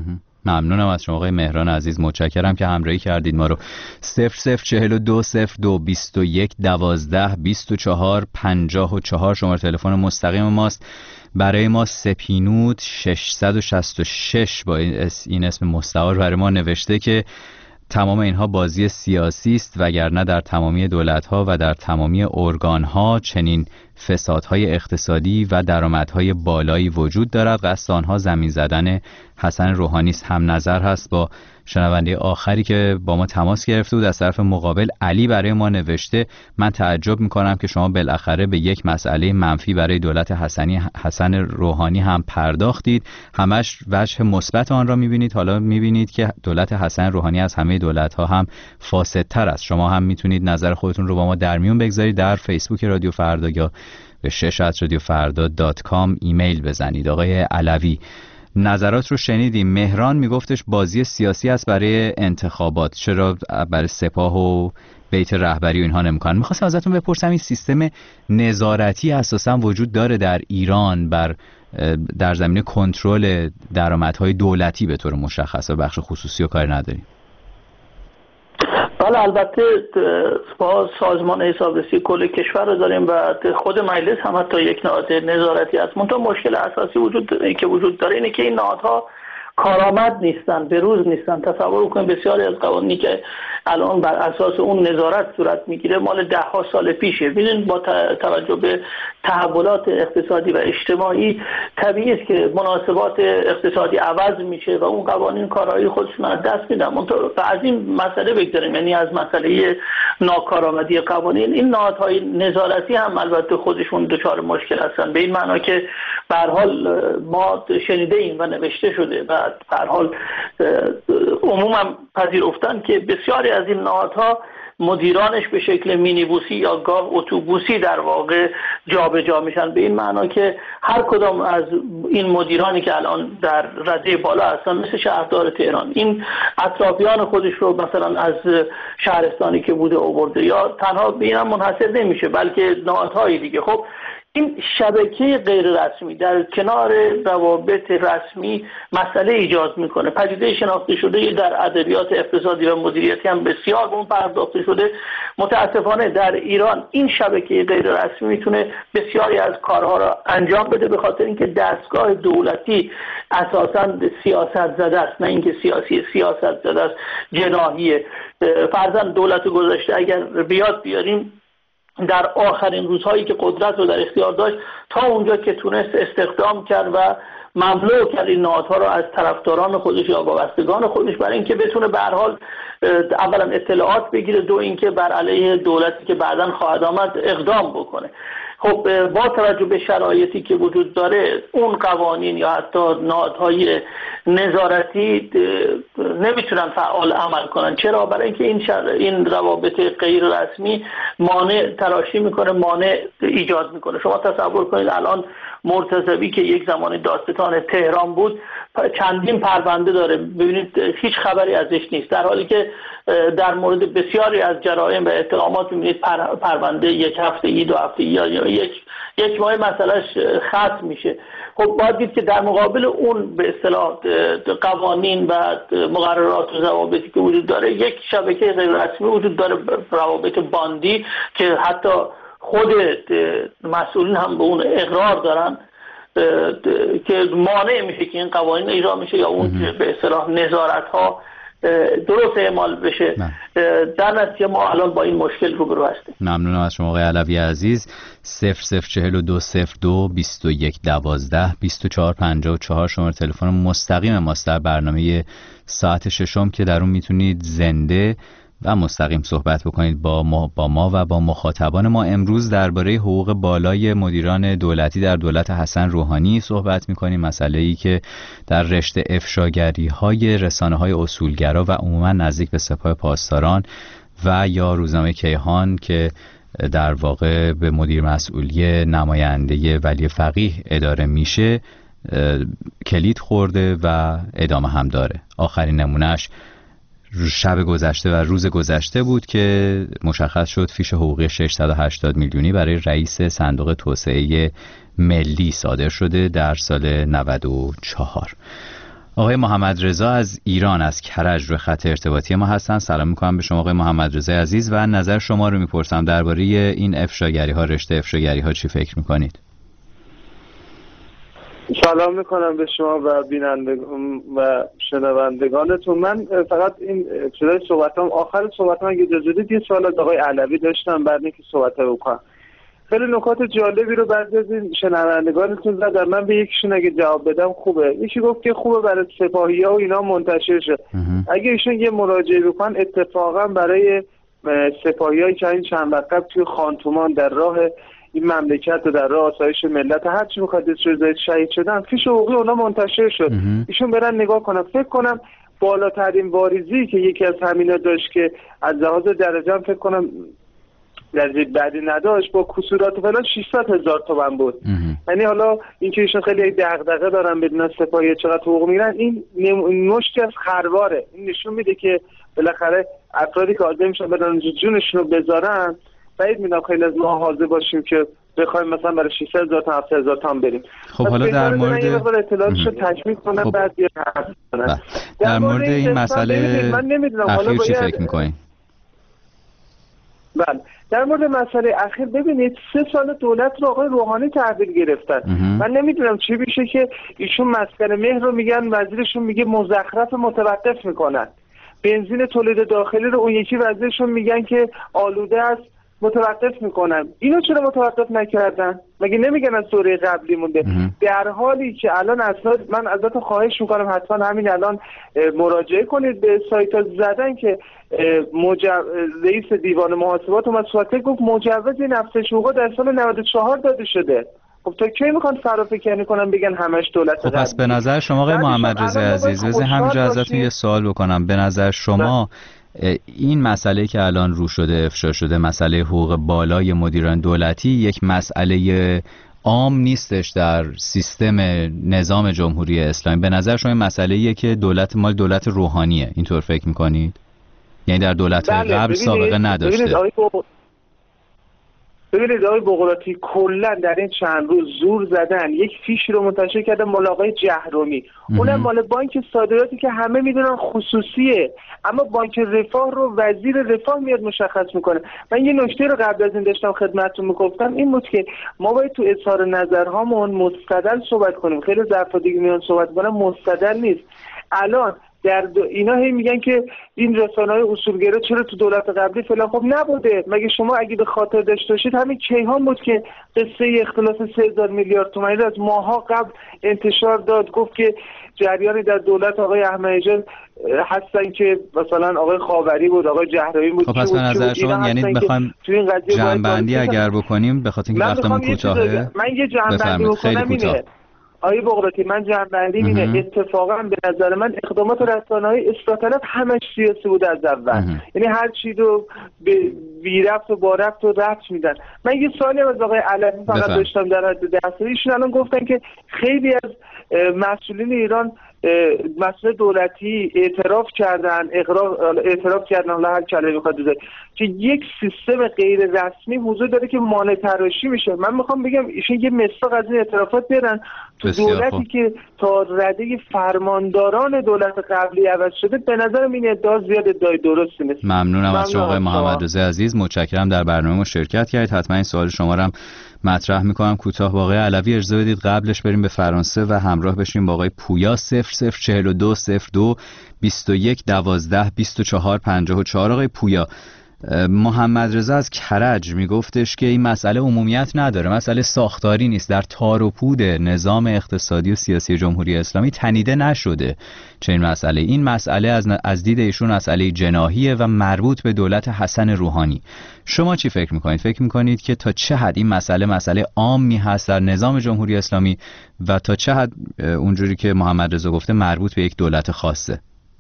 ممنونم از شما آقای مهران عزیز، متشکرم که همراهی کردید ما رو. صفر صفر چهل و دو صفر دو بیست و یک دوازده بیست و چهار پنجاه و چهار شماره تلفن مستقیم ماست. برای ما سپینود ششصد و شصت و شش با این اسم مستعار برای ما نوشته که تمام اینها بازی سیاسی است، وگرنه در تمامی دولت‌ها و در تمامی ارگان‌ها چنین فسادهای اقتصادی و درآمدهای بالایی وجود دارد. قصد آنها زمین زدن حسن روحانی است. هم نظر هست با شنونده آخری که با ما تماس گرفته بود. از طرف مقابل علی برای ما نوشته من تعجب میکنم که شما بالاخره به یک مسئله منفی برای دولت حسنی حسن روحانی هم پرداختید، همش وجه مثبت آن را میبینید. حالا میبینید که دولت حسن روحانی از همه دولت‌ها هم فاسدتر است. شما هم میتونید نظر خودتون رو با ما در میون بگذارید. در فیسبوک رادیو فردا یا به شش ات رادیو فردا دات کام ایمیل بزنید. آقای علوی، نظرات رو شنیدیم. مهران میگفتش بازی سیاسی است برای انتخابات، چرا برای سپاه و بیت رهبری و اینها نمیکنن؟ میخواستم ازتون بپرسم این سیستم نظارتی اساسا وجود داره در ایران بر در زمینه کنترل درآمدهای دولتی به طور مشخص و بخش خصوصی و کاری نداریم؟ بله، البته با سازمان حسابرسی کل کشور رو داریم و خود مجلس هم حتی یک نهاد نظارتی است. منتها مشکل اساسی وجود که وجود داره اینه که این نهادها کارآمد نیستن، به روز نیستن. تصور کنید بسیاری از قوانینی که الان بر اساس اون نظارت صورت میگیره مال ده ها سال پیشه. ببینید با توجه به تحولات اقتصادی و اجتماعی طبیعی است که مناسبات اقتصادی عوض میشه و اون قوانین کارایی خودشون از دست میدن. منتها از این مسئله بگذاریم، یعنی از مسئله ناکارآمدی قوانین، این نهادهای نظارتی هم البته خودشون دچار مشکل هستن، به این معنا که به هر حال ما شنیده ایم و نوشته شده و به هر حال عموما پذیرفتن که بسیاری از این نهادها مدیرانش به شکل مینیبوسی یا گاو اتوبوسی در واقع جابجا میشن، به این معنا که هر کدام از این مدیرانی که الان در رده بالا هستن مثل شهردار تهران این اطرافیان خودش رو مثلا از شهرستانی که بوده آورده، یا تنها به اینم منحصر نمیشه بلکه نهادهای دیگه. خب این شبکه غیر رسمی در کنار روابط رسمی مسئله ایجاد میکنه. پدیده شناخته شده در ادبیات اقتصادی و مدیریتی هم بسیار به اون پرداخته شده. متاسفانه در ایران این شبکه غیر رسمی میتونه بسیاری از کارها را انجام بده، به خاطر اینکه دستگاه دولتی اساساً سیاست زده است، نه اینکه سیاسی سیاست زده است، جناحیه. فرضاً دولت گذشته اگر بیاد بیاریم در آخرین روزهایی که قدرت رو در اختیار داشت تا اونجا که تونست استخدام کرد و مملو کرد این نهادها رو از طرفداران خودش یا وابستگان خودش، برای اینکه بتونه به هر حال اولا اطلاعات بگیره، دو اینکه بر علیه دولتی که بعداً خواهد آمد اقدام بکنه. خب با توجه به شرایطی که وجود داره اون قوانین یا حتی نهادهای نظارتی نمیتونن فعال عمل کنن. چرا؟ برای اینکه این شر... این روابط غیر رسمی مانع تراشی میکنه، مانع ایجاد میکنه. شما تصور کنید الان مرتضوی که یک زمانی دادستان تهران بود چندین پرونده داره، ببینید هیچ خبری ازش نیست، در حالی که در مورد بسیاری از جرایم و اتهامات میبینید پر... پرونده یک هفته دو هفته یا یک یک ماه مسئلهش ختم میشه. خب باید دید که در مقابل اون به اصطلاح قوانین و مقررات و ضوابطی که وجود داره یک شبکه غیر رسمی وجود داره، روابط باندی که حتی خود مسئولین هم به اون اقرار دارن که مانع میشه که این قوانین اجرا میشه یا اون به اصطلاح نظارت ها درست اعمال بشه. در نتیجه ما الان با این مشکل روبرو هستیم. ممنونم از شما آقای علوی عزیز. صفر صفر چهل و دو صفر دو بیست و یک دوازده بیست و چهار پنجاه و چهار شماره تلفن مستقیم ماست در برنامه ساعت ششم که در اون میتونید زنده و مستقیم صحبت بکنید با ما, با ما و با مخاطبان ما. امروز درباره حقوق بالای مدیران دولتی در دولت حسن روحانی صحبت میکنیم، مسئله‌ای که در رشته افشاگری‌های رسانه‌های اصولگرا و عموما نزدیک به سپاه پاسداران و یا روزنامه کیهان که در واقع به مدیر مسئولی نماینده ولی فقیه اداره میشه کلید خورده و ادامه هم داره. آخرین نمونهش شب گذشته و روز گذشته بود که مشخص شد فیش حقوقی ششصد و هشتاد میلیونی برای رئیس صندوق توسعه ملی صادر شده در سال نود و چهار. آقای محمد رضا از ایران از کرج روی خط ارتباطی ما هستن. سلام میکنم به شما آقای محمد رضا عزیز و نظر شما رو میپرسم درباره این افشاگری ها، رشته افشاگری ها چی فکر میکنید؟ سلام میکنم به شما و بینندگان و شنوندگانتون. من فقط این ابتدای صحبتام آخر صحبتام اگه اجازه بدید یه سوال از آقای علوی داشتم بعد اینکه صحبت رو بکنم. خیلی نکات جالبی رو بعضی از این شنوندگانتون زدن، من به یکیشون اگه جواب بدم خوبه. یکی گفت که خوبه برای سپاهی‌ها و اینا منتشر شه. اگه ایشون یه مراجعه بکنن اتفاقا برای سپاهی‌هایی که این چند وقت قبل توی خانتومان در راه این مملکت و در راه آسایش ملت هر چی می‌خواد شده شهید شدن فیش حقوقی اونا منتشر شد. ایشون برن نگاه کنن. فکر کنم بالاترین واریزی که یکی از همینا داشت که از لحاظ درجه فکر کنم درجه بعدی نداشت با کسورات فلان ششصد هزار تومان بود. یعنی حالا اینکه ایشون خیلی دغدغه دارن بدون سپاهی چقدر حقوق میگیرن این مشتی از خرواره. این نشون میده که بالاخره افرادی که آزم میشن برن جونشون رو بذارن بعید میدونم خیلی از ما حاضر باشیم که بخوایم مثلا برای ششصد هزار تا هفتصد هزار تومان بریم. خب حالا در مورد این اطلاعاتشو تکمیل کنم خب. بعد در, در مورد این مسئله اخیر چی فکر می‌کنید؟ بله در مورد مسئله اخیر ببینید سه سال دولت رو آقای روحانی تحویل گرفتن. من نمیدونم چی میشه که ایشون مسکن مهر رو میگن وزیرشون میگه مزخرف متوقف میکنن، بنزین تولید داخلی رو اون یکی وزیرشون میگن که آلوده است متوقف میکنن. اینو چرا متوقف نکردن؟ مگه نمیگن از دوره قبلی مونده؟ در حالی که الان اسناد من ازتون خواهش میکنم حتما همین الان مراجعه کنید به سایت ها زدن که مجو... رئیس دیوان محاسبات اومد صحبت گفت مجوز این افزایش حقوق در سال نود و چهار داده شده. خب تا کی میخوان فرافکنی کنن بگن همش دولت خب پس به نظر شما آقای محمد رضا عزیز بذار همینجا ازتون یه سوال بکنم. به نظر شما این مسئله که الان رو شده افشا شده مسئله حقوق بالای مدیران دولتی یک مسئله عام نیستش در سیستم نظام جمهوری اسلامی؟ به نظر شما این مسئله‌ایه که دولت مال دولت روحانیه، اینطور فکر می‌کنید؟ یعنی در دولت بله، قبل سابقه نداشته؟ ببینید آقای بقراطی کلا در این چند روز زور زدن یک فیش رو منتشر کردن مال آقای جهرومی، اونم مال بانک صادراتی که همه میدونن خصوصیه، اما بانک رفاه رو وزیر رفاه میاد مشخص میکنه. من یه نکته رو قبل از این داشتم خدمتتون میگفتم این بود که ما باید تو اظهار نظرهامون مستدل صحبت کنیم. خیلی از افراد دیگه میان صحبت میکنن مستدل نیست. الان در اینا هی میگن که این رسانه‌های اصولگرا چرا تو دولت قبلی فلان. خب نبوده. مگه شما اگه به خاطر داشته باشید همین کیهان بود که قصه اختلاس سه هزار میلیارد تومانی رو از ماها قبل انتشار داد، گفت که جریانی در دولت آقای احمدی‌نژاد هستن که مثلا آقای خاوری بود، آقای جهرومی بود. خب پس به نظر شما یعنی بخوایم جمع‌بندی اگر بکنیم به خاطر اینکه وقتمون کوتاهه من یه جمع‌بندی بکنم اینه آقای بقراطی من جمع‌بندی اینه اتفاقا به نظر من اقدامات رسانه‌های اصلاح طلب همش سیاسی بود از اول. یعنی هر چی رو به بی ربط و با ربط و ربط میدن. من یه سوالی از آقای علوی فقط داشتم در حد دستوری. ایشون الان گفتن که خیلی از مسئولین ایران مسئول دولتی اعتراف کردن اقرار اعتراف کردن حالا هر کلمه بخواد بزنه که یک سیستم غیر رسمی وجود داره که مانع تراشی میشه. من میخوام بگم ایشون یه مصداق از این اعترافات بیارن تو دولتی خوب. که تا رده فرمانداران دولت قبلی عوض شده. به نظرم این ادعا زیاد ادعای درستی نیست. ممنونم از شما آقای محمد رضا عزیز، متشکرم در برنامه ما شرکت کردید. حتما این سوال شما رو هم مطرح میکنم. کوتاه با آقای علوی اجازه بدید قبلش بریم به فرانسه و همراه بشیم با آقای پویا. صفر صفر چهل و دو صفر دو بیست و یک دوازده بیست و چهار پنجاه و چهار. آقای پویا، محمد رضا از کرج میگفتش که این مسئله عمومیت نداره، مسئله ساختاری نیست، در تار و پود نظام اقتصادی و سیاسی جمهوری اسلامی تنیده نشده چه این مسئله. این مسئله از از دید ایشون مسئله جناحیه و مربوط به دولت حسن روحانی. شما چی فکر میکنید؟ فکر میکنید که تا چه حد این مسئله مسئله عامی هست در نظام جمهوری اسلامی و تا چه حد اونجوری که محمد رضا گفته مربوط به یک دولت خاصه؟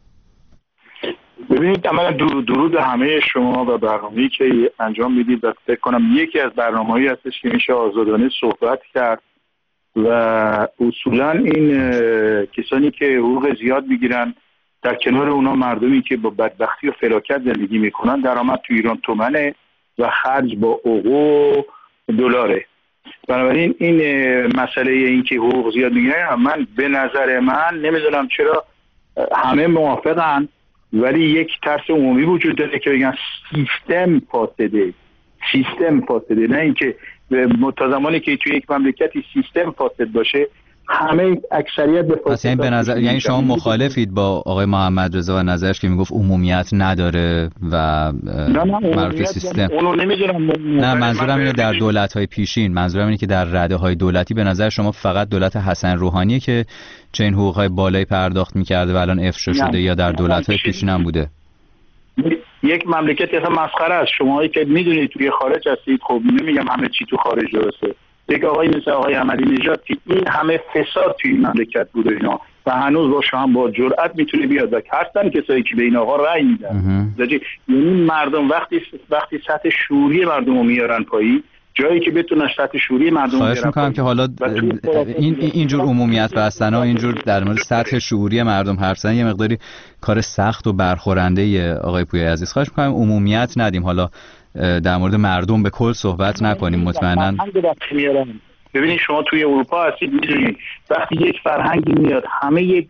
ببینید اولا درود همه شما و برنامه‌ای که انجام میدید و فکر کنم یکی از برنامه‌هایی هستش که میشه آزادانه صحبت کرد و اصولا این کسانی که حقوق زیاد میگیرن در کنار اونا مردمی که با بدبختی و فلاکت زندگی میکنن، درآمد تو ایران تومنه و خرج با اوقو دلاره. بنابراین این مسئله این که حقوق زیاد میگیرن، من به نظر من نمیدونم چرا همه موافقن، ولی یک ترس عمومی وجود داره که بگن سیستم فاسده، سیستم فاسده، نه اینکه تا زمانی که توی یک مملکتی سیستم فاسد باشه همه اکثریت به پس یعنی به نظر، یعنی شما مخالفید با آقای محمد رضا و نظرش که میگفت عمومیت نداره و مربوط سیستم؟ اونو نمیدونم. نه منظورم اینه در دولت‌های پیشین، منظورم اینه که در رده‌های دولتی به نظر شما فقط دولت حسن روحانیه که چنین حقوق‌های بالایی پرداخت می‌کرده و الان افشا شده، یا در دولت‌های پیشین هم بوده؟ یک مملکت اصلا مسخره است. شماهایی که میدونید توی خارج هستید، خب نمیگم همه چی تو خارج درسته، یک آقای مثل آقای احمدی نژاد که این همه فساد توی این مملکت بود و اینا و هنوز با شما با جرأت میتونه بیاد و هستن کسایی که به این آقا رأی میدن. یعنی مردم وقتی وقتی سطح شعوری مردم رو میارن پایین، جایی که بتونن سطح شعوری مردم رو خواهش میکنم که حالا این اینجور عمومیت بستن ها، اینجور در مورد سطح شعوری مردم حرف زدن یه مقداری کار سخت و برخورنده آقای پویای عزیز. خواهش میکنم عمومیت ندیم، حالا در مورد مردم به کل صحبت نکنیم. مطمئناً ببینید شما توی اروپا هستید، میدونید وقتی یک فرهنگی میاد همه یک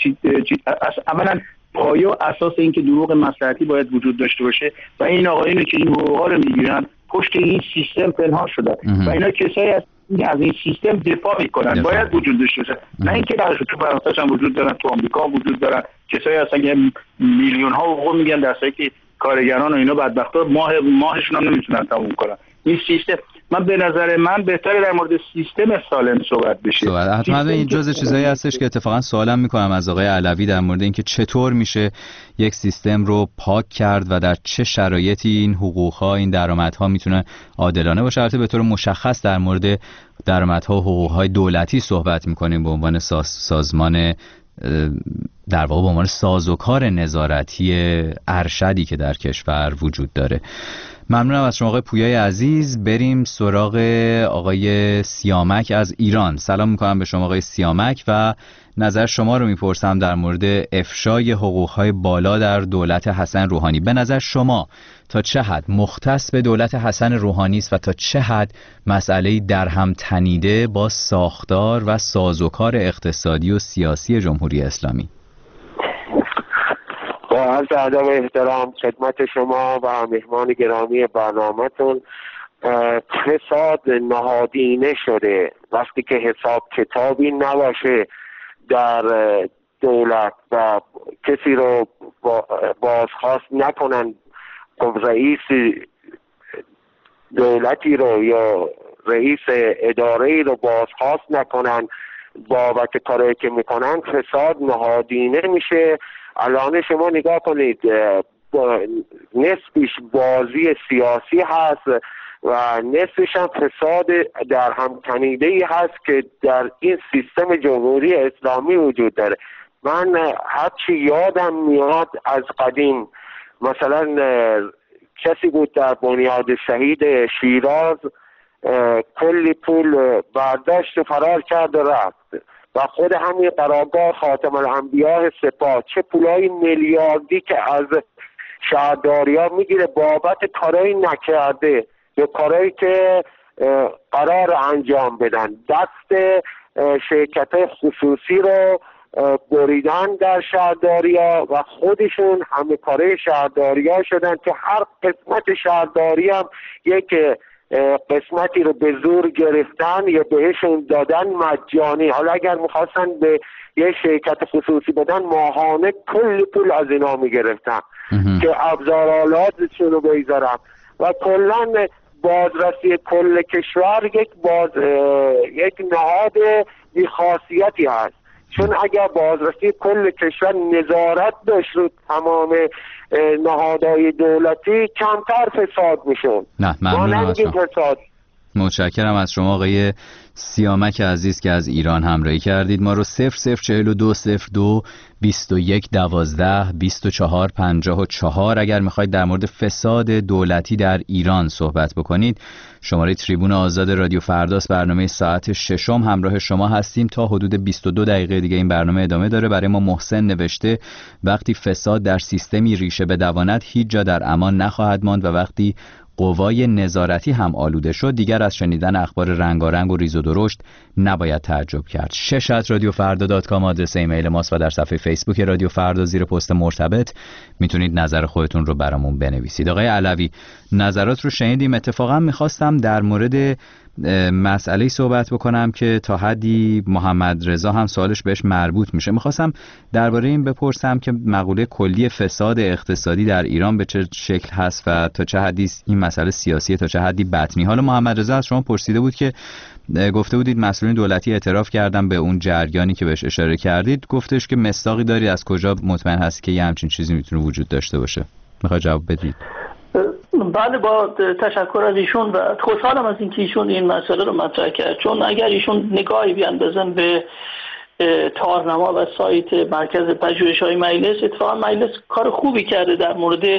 اولا پایه و اساس این که دروغ مصلحتی باید وجود داشته باشه و این آقایونی که این حقوقا رو میگیرن پشت این سیستم پنهان شدن و اینا کسایی هستن از این سیستم دفاع میکنن، باید وجود داشته باشه. نه اینکه در تو فرانسه هم وجود دارن، تو آمریکا هم وجود دارن، کسایی هستن که میلیون ها حقوق میگن در حالی که کارگران و اینا بدبختا ماه ماهشون هم نمیتونن تموم کنن. این سیستم، من به نظر من بهتره در مورد سیستم سالم صحبت بشه. حتما این جزء چیزایی هستش که اتفاقا سوالم میکنم از آقای علوی در مورد اینکه چطور میشه یک سیستم رو پاک کرد و در چه شرایطی این حقوق‌ها، این درآمدها میتونه عادلانه باشه. البته به طور مشخص در مورد درآمدها و حقوق‌های دولتی صحبت میکنیم به عنوان ساز، سازمان در واقع به عنوان سازوکار نظارتی ارشدی که در کشور وجود داره. ممنونم از شما آقای پویای عزیز. بریم سراغ آقای سیامک از ایران. سلام میکنم به شما آقای سیامک و نظر شما رو میپرسم در مورد افشای حقوقهای بالا در دولت حسن روحانی. به نظر شما تا چه حد مختص به دولت حسن روحانی است و تا چه حد مسئله در هم تنیده با ساختار و سازوکار اقتصادی و سیاسی جمهوری اسلامی؟ با عرض ادب و احترام خدمت شما و مهمان گرامی برنامه‌تون، فساد نهادینه شده. وقتی که حساب کتابی نباشه در دولت و کسی رو بازخواست نکنن، رئیس دولتی رو یا رئیس اداره رو بازخواست نکنن بابت کاری که میکنن، فساد نهادینه میشه. الان شما نگاه کنید، نصفش بازی سیاسی هست و نصفش هم فساد در هم تنیده‌ای هست که در این سیستم جمهوری اسلامی وجود داره. من هرچی یادم میاد از قدیم، مثلا کسی بود در بنیاد شهید شیراز کلی پول برداشت و فرار کرد و رفت و خود همین قرارگاه خاتم الانبیاء سپاه چه پولای میلیاردی که از شهرداری ها میگیره بابت کارایی نکرده یا کارایی که قرار انجام بدن. دست شرکت خصوصی رو بریدن در شهرداری ها و خودشون همه کاره شهرداری ها شدن که هر قسمت شهرداری هم یک قسمتی رو به زور گرفتن یا بهشون دادن مجانی. حالا اگر میخواستن به یه شرکت خصوصی بدن ماهانه کل پول از اینا میگرفتن که ابزارالاتشون رو بگذارن و کلن بازرسی کل کشور یک باز یک نهاد بی‌خاصیتی هست، چون اگر بازرسی کل کشور نظارت داشت رو تمام نهادهای دولتی کمتر فساد میشون. نه ممنونم از شما. متشکرم از شما آقای سیامک عزیز که از ایران همراهی کردید. ما رو صفر صفر چهل و دو صفر دو بیست و یک دوازده بیست و چهار پنجاه و چهار اگر میخواید در مورد فساد دولتی در ایران صحبت بکنید. شماره تریبون آزاد رادیو فرداست، برنامه ساعت ششم همراه شما هستیم تا حدود بیست و دو دقیقه دیگه این برنامه ادامه داره. برای ما محسن نوشته وقتی فساد در سیستمی ریشه بدواند هیچ جا در امان نخواهد ماند و وقتی قوای نظارتی هم آلوده شد، دیگر از شنیدن اخبار رنگارنگ و ریز و درشت نباید تعجب کرد. شش ات رادیو فردا دات کام آدرس ایمیل ماست و در صفحه فیسبوک رادیو فردا زیر پست مرتبط میتونید نظر خودتون رو برامون بنویسید. آقای علوی، نظرات رو شنیدیم. اتفاقا میخواستم در مورد مسئله صحبت بکنم که تا حدی محمد رضا هم سوالش بهش مربوط میشه. میخواستم درباره این بپرسم که مقوله کلی فساد اقتصادی در ایران به چه شکل هست و تا چه حدی این مسئله سیاسیه، تا چه حدی بطنی. حالا محمد رضا از شما پرسیده بود که گفته بودید مسئولین دولتی اعتراف کردن به اون جریانی که بهش اشاره کردید، گفتش که مصداقی داری از کجا مطمئن هست که یه همچین چیزی میتونه وجود داشته باشه؟ میخواد جواب بدید؟ بله، با تشکر از ایشون و خوشحالم از اینکه ایشون این مسئله رو مطرح کرد، چون اگر ایشون نگاهی بیاندازن به تارنما و سایت مرکز پژوهش‌های مجلس، اتفاقا مجلس کار خوبی کرده در مورد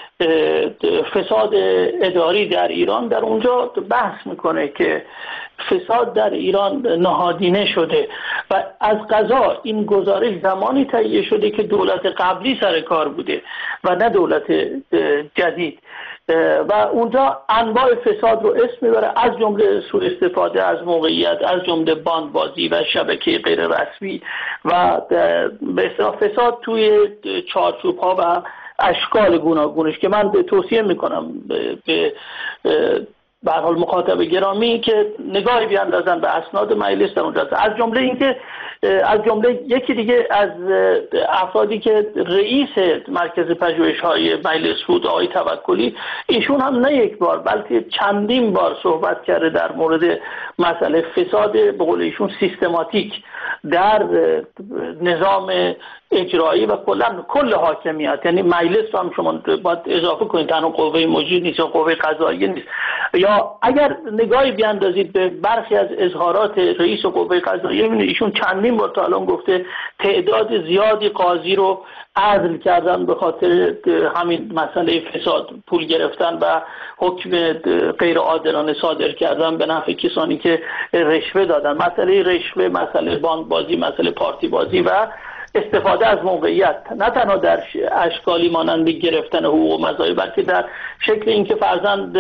فساد اداری در ایران. در اونجا بحث میکنه که فساد در ایران نهادینه شده و از قضا این گزارش زمانی تهیه شده که دولت قبلی سر کار بوده و نه دولت جدید، و اونجا انواع فساد رو اسم میبره، از جمله سوء استفاده از موقعیت، از جمله باندبازی و شبکه غیر رسمی و به اصطلاح فساد توی چارچوب‌ها و اشکال گوناگونش که من توصیه میکنم به به هر حال مخاطب گرامی که نگاهی بیاندازن به اسناد مجلس در اونجا. از جمله اینکه از جمله یکی دیگه از افرادی که رئیس مرکز پژوهش‌های مجلس بود، آقای توکلی، ایشون هم نه یک بار بلکه چندین بار صحبت کرده در مورد مسئله فساد به قول ایشون سیستماتیک در نظام اجرایی و کلا کل حاکمیت. یعنی مجلس رو هم شما باید اضافه کنید، تنها قوه مجری نیست یا قوه قضاییه نیست. یا اگر نگاهی بیاندازید به برخی از اظهارات رئیس قوه قضاییه، می‌بینید ایشون چندین بار تا الان گفته تعداد زیادی قاضی رو عزل کردن به خاطر همین مسئله فساد، پول گرفتن و حکم غیر عادلانه صادر کردن به نفع کسانی که رشوه دادن. مسئله رشوه، مسئله باندبازی، مسئله پارتی بازی و استفاده از موقعیت، نه تنها در اشکالی مانند گرفتن حقوق و مزایا، بلکه در شکل اینکه فرزند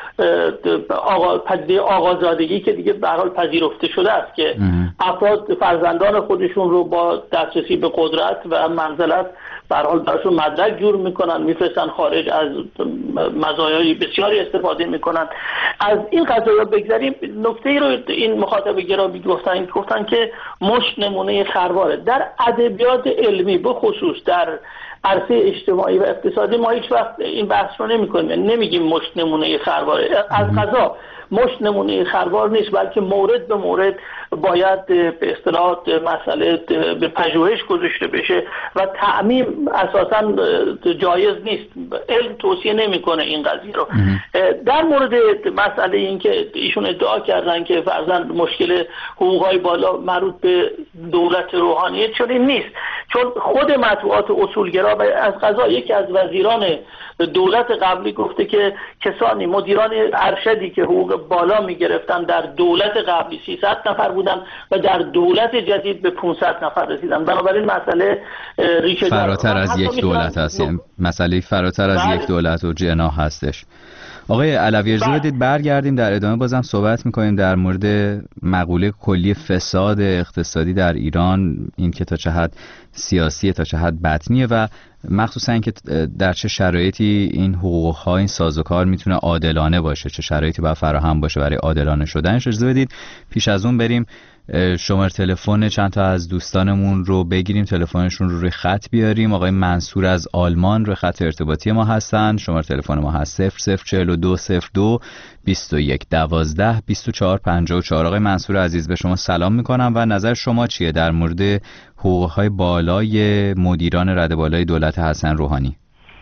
آقا پدیده آقازادگی که دیگه به هر حال پذیرفته شده است که افراد فرزندان خودشون رو با دسترسی به قدرت و منزلت به هر حال براشون مدرک جور میکنن، میفرستن خارج، از مزایای بسیاری استفاده میکنن. از این قضایا بگذریم، نکته رو این مخاطب گرامی گفتن گفتن که مشت نمونه خرواره. در ادبیات علمی به خصوص در عرصه اجتماعی و اقتصادی ما هیچ وقت این بحث رو نمی‌کنیم، نمیگیم مشت نمونه خرواره. از قضا مشت نمونه خروار نیست، بلکه مورد به مورد باید به اصطلاح مسئله به پژوهش گذاشته بشه و تعمیم اساساً جایز نیست. علم توصیه نمیکنه این قضیه رو. در مورد مسئله این که ایشون ادعا کردن که فرضاً مشکل حقوق‌های بالا مربوط به دولت روحانیت چون این نیست، چون خود مطبوعات اصولگرا و از قضا یکی از وزیران دولت قبلی گفته که کسانی مدیران ارشدی که حقوق بالا میگرفتن در دولت قبلی سیصد نفر بودن و در دولت جدید به پانصد نفر رسیدن. بنابراین مسئله ریشه فراتر از یک دولت هست، یعنی مسئله فراتر از یک دولت و جناح هستش. آقای علوی اجازه بدید برگردیم در ادامه بازم صحبت میکنیم در مورد مقوله کلی فساد اقتصادی در ایران، این که تا چه حد سیاسیه تا چه حد بطنیه و مخصوصا اینکه در چه شرایطی این حقوق‌ها، این سازوکار میتونه عادلانه باشه، چه شرایطی باید فراهم باشه برای عادلانه شدنش. اجازه بدید پیش از اون بریم شماره تلفن چند تا از دوستانمون رو بگیریم، تلفنشون رو روی خط بیاریم. آقای منصور از آلمان روی خط ارتباطی ما هستن. شماره تلفن ما هست صفر صفر چهل و دو صفر دو بیست و یک دوازده بیست و چهار پنجاه و چهار. آقای منصور عزیز به شما سلام میکنم و نظر شما چیه در مورد حقوق‌های بالای مدیران رده بالای دولت حسن روحانی؟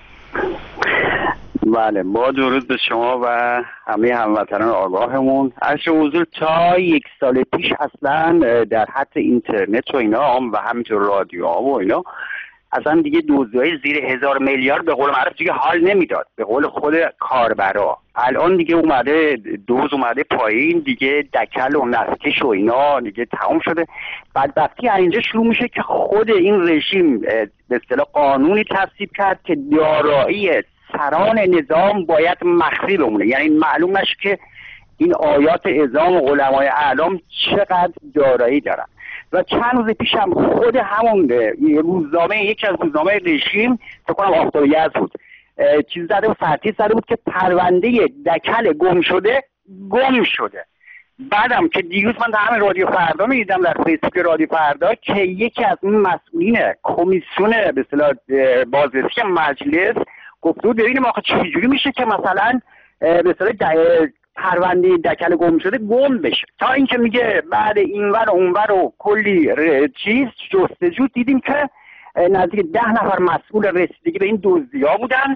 بله، با درود به شما و همه هموطنان آگاهمون. عرض حضور تا یک سال پیش اصلا در حد اینترنت و اینا و همینطور رادیو ها و اینا اصلا دیگه دوزهای زیر هزار میلیارد به قول معروف دیگه حال نمیداد، به قول خود کاربرا. الان دیگه اومده دوز اومده پایین، دیگه دکل و نفتش و اینا دیگه تمام شده. بدبختی اینجا شروع میشه که خود این رژیم به اصطلاح قانونی تصویب کرد که دارایی سران نظام باید مخفی بمونه، یعنی معلوم نشه که این آیات اعظام و علمای اعلام چقدر دارایی دارن. و چند روز پیش هم خود همون روزنامه، یکی از روزنامه رژیم فکر کنم آفتاب یزد بود، چیز زده بود، فرتی زده بود که پرونده دکل گم شده گم شده. بعدم که دیروز من در همین رادیو فردا می‌دیدم در فیسبوک رادیو فردا که یکی از این مسئولین کمیسیون به اصطلاح بازرسی مجلس گفت بود ببینیم آخه چجوری میشه که مثلا به اصطلاح پرونده دکل گم شده گم بشه، تا اینکه میگه بعد اینور و اونور و کلی چیز جستجو دیدیم که نزدیک ده نفر مسئول رسیدگی به این دزدی‌ها بودن.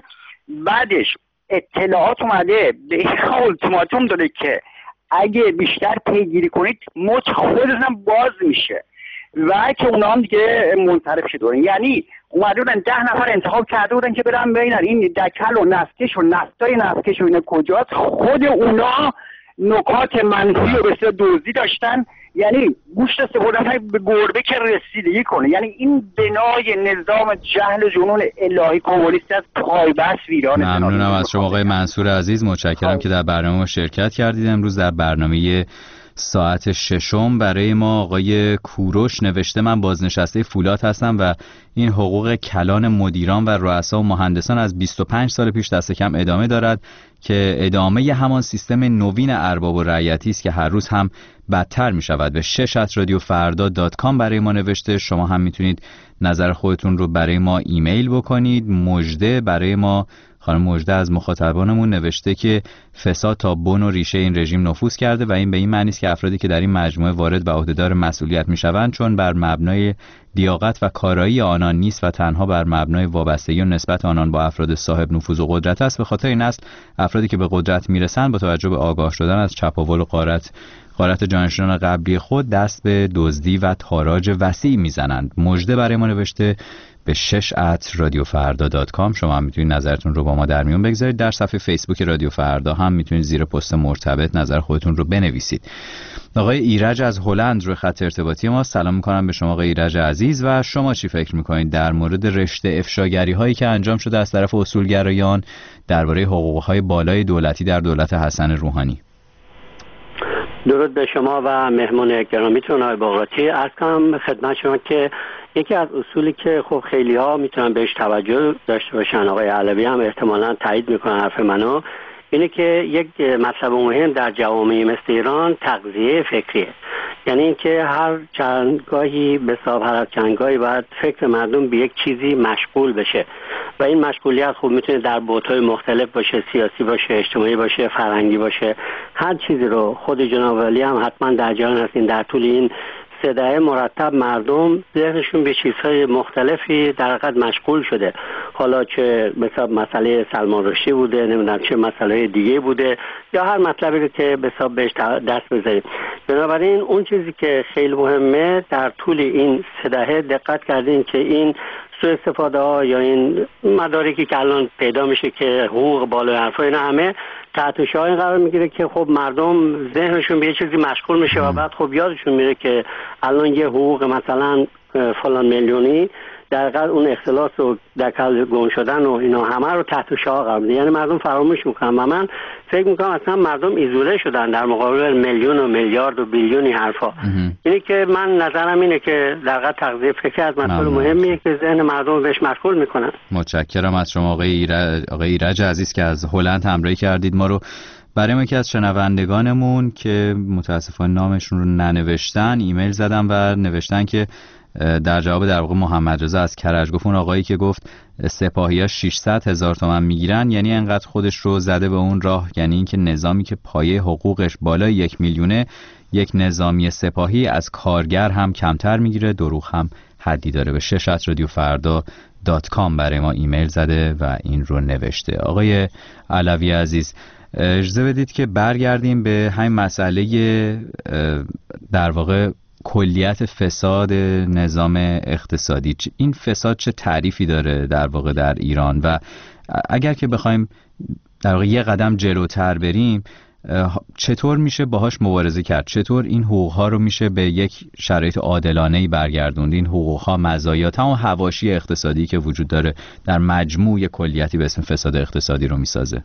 بعدش اطلاعات اومده به این التیماتوم داده که اگه بیشتر پیگیری کنید مچ خودتون باز میشه و که اونا هم دیگه منصرف شده. یعنی اومده بودن ده نفر انتخاب کرده بودن که برن ببینن این دکل و نفتکش و نفتای نفتکش و اینا کجاست. خود اونا نکات منفی و بسیار دزدی داشتن، یعنی گوشت استفاده به گربه که رسیدگی کنه. یعنی این بنای نظام جهل و جنون الهی کمونیستی از پایبست ویران. ممنونم از شما آقای منصور عزیز، متشکرم که در برنامه ما شرکت کردید. امروز در برنامه ساعت ششم برای ما آقای کوروش نوشته من بازنشسته فولاد هستم و این حقوق کلان مدیران و رؤسا و مهندسان از بیست و پنج سال پیش دست کم ادامه دارد که ادامه همان سیستم نوین ارباب و رعیتی است که هر روز هم بدتر می شود. به شش ات رادیو فردا دات کام برای ما نوشته. شما هم میتونید نظر خودتون رو برای ما ایمیل بکنید. مژده برای ما، خانم مژده از مخاطبانمون نوشته که فساد تا بن و ریشه این رژیم نفوذ کرده و این به این معنی است که افرادی که در این مجموعه وارد و عهدهدار مسئولیت میشوند چون بر مبنای لیاقت و کارایی آنان نیست و تنها بر مبنای وابستگی و نسبت آنان با افراد صاحب نفوذ و قدرت است. به خاطر این است افرادی که به قدرت میرسند با توجه به آگاه شدن از چپاول و غارت غارت جانشینان قبلی خود دست به دزدی و تاراج وسیع میزنند. مژده برای ما نوشته به شش ات رادیو فردا دات کام. شما هم میتونید نظرتون رو با ما در میون بگذارید. در صفحه فیسبوک رادیو فردا هم میتونید زیر پست مرتبط نظر خودتون رو بنویسید. آقای ایرج از هلند روی خط ارتباطی ما. سلام میکنم به شما آقای ایرج عزیز. و شما چی فکر میکنید در مورد رشته افشاگری هایی که انجام شده از طرف اصولگرایان درباره حقوق های بالای دولتی در دولت حسن روحانی؟ درود به شما و مهمان گرامیتون آقای باقراتی. عرض کنم خدمت شما که یکی از اصولی که خب خیلی ها میتونن بهش توجه داشته باشن، آقای علوی هم احتمالاً تایید میکنن حرف منو، اینه که یک مطلب مهم در جوامع مثل ایران تغذیه فکریه. یعنی اینکه هر چندگاهی به حساب هر چندگاهی باید فکر مردم به یک چیزی مشغول بشه و این مشغولیت خوب میتونه در بعدهای مختلف باشه، سیاسی باشه، اجتماعی باشه، فرهنگی باشه، هر چیزی رو. خود جناب ولی هم حتما در جریان هستین در طول این سه دهه مرتب مردم ذهنشون به چیزهای مختلفی در حقیقت مشغول شده، حالا چه مثلا مسئله سلمان رشدی بوده، نمیدونم چه مسئله دیگه بوده، یا هر مطلبی رو که به حساب بهش دست بزنیم. بنابراین اون چیزی که خیلی مهمه در طول این سه دهه دقت کردیم که این سوء استفاده ها یا این مدارکی که الان پیدا میشه که حقوق بالای حرفا اینا همه تحت شعار قرار میگیره که خب مردم ذهنشون به یه چیزی مشغول میشه و بعد خب یادشون میره که الان یه حقوق مثلا فلان میلیونی در واقع اون اختلاس و دکل گم شدن و اینا همه رو تحت شعار قرار میده، یعنی مردم فراموش میکنن و من فکر میکنم اصلا مردم ایزوله شدن در مقابل میلیون و میلیارد و بیلیونی حرفا. اینه که من نظرم اینه که در واقع تغذیه فکری از مسئله مهمیه که ذهن مردم بهش مشغول میکنن. متشکرم از شما آقای ایرج آقای ایرج عزیز که از هلند همراهی کردید ما رو. برای ما که از شنوندگانمون که متاسفانه نامشون رو ننوشتن ایمیل زدن و نوشتن که در جواب در واقع محمد رضا از کرج گفت اون آقایی که گفت سپاهی‌ها ششصد هزار تومان میگیرن یعنی انقدر خودش رو زده به اون راه، یعنی اینکه نظامی که پایه حقوقش بالای یک میلیونه یک نظامی سپاهی از کارگر هم کمتر میگیره. دروغ هم حدی داره. به شش ات رادیو فردا دات کام برای ما ایمیل زده و این رو نوشته. آقای علوی عزیز اجازه بدید که برگردیم به همین مسئله در واقع کلیت فساد نظام اقتصادی. این فساد چه تعریفی داره در واقع در ایران و اگر که بخوایم در واقع یه قدم جلوتر بریم چطور میشه باهاش مبارزه کرد؟ چطور این حقوق‌ها رو میشه به یک شرایط عادلانه‌ای برگردوند؟ این حقوق‌ها، مزایا، تمام حواشی اقتصادی که وجود داره در مجموع کلیتی به اسم فساد اقتصادی رو میسازه.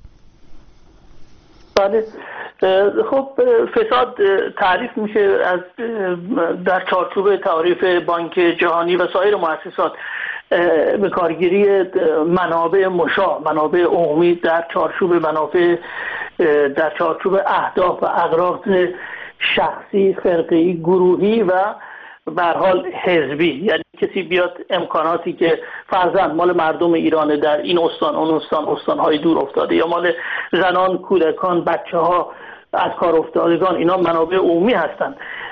بله، خب فساد تعریف میشه از در چارچوب تعریف بانک جهانی و سایر مؤسسات به کارگیری منابع مشاع، منابع عمومی در چارچوب منافع، در چارچوب اهداف و اغراض شخصی، فرقه‌ای، گروهی و به هر حال حزبی. یعنی کسی بیاد امکاناتی که فرضاً مال مردم ایران در این استان، اون استان، استان‌های دور افتاده، یا مال زنان، کودکان، بچه‌ها، از کار افتادگان، اینا منابع عمومی هستند،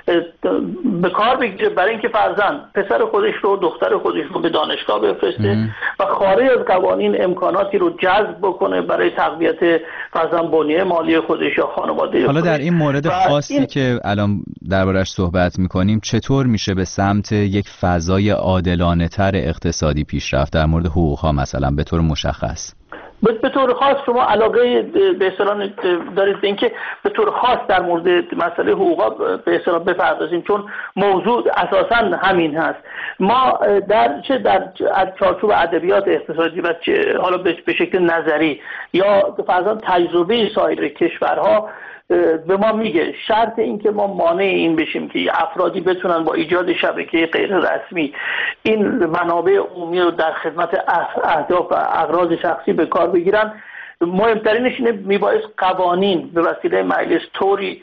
به کار بگیره برای اینکه فرضاً پسر خودش رو، دختر خودش رو به دانشگاه بفرسته و خارج از قوانین امکاناتی رو جذب بکنه برای تقویت فرضاً بنیه مالی خودش یا خانواده. حالا در این مورد خاصی این... که الان دربارش صحبت می‌کنیم، چطور میشه به سمت یک فضای عادلانه‌تر اقتصادی پیش رفت در مورد حقوق‌ها مثلا به طور مشخص؟ به طور خاص شما علاقه به اصطلاح دارید به اینکه به طور خاص در مورد مسئله حقوقا به اصطلاح بپردازیم، چون موضوع اساساً همین هست. ما در چه در از چارچوب ادبیات اقتصادی و چه حالا به شکل نظری یا فرضاً تجربه سایر کشورها به ما میگه شرط این که ما مانع این بشیم که افرادی بتونن با ایجاد شبکه غیر رسمی این منابع عمومی رو در خدمت اهداف و اغراض شخصی به کار بگیرن، مهمترینش اینه میبایست قوانین به وسیله مجلس طوری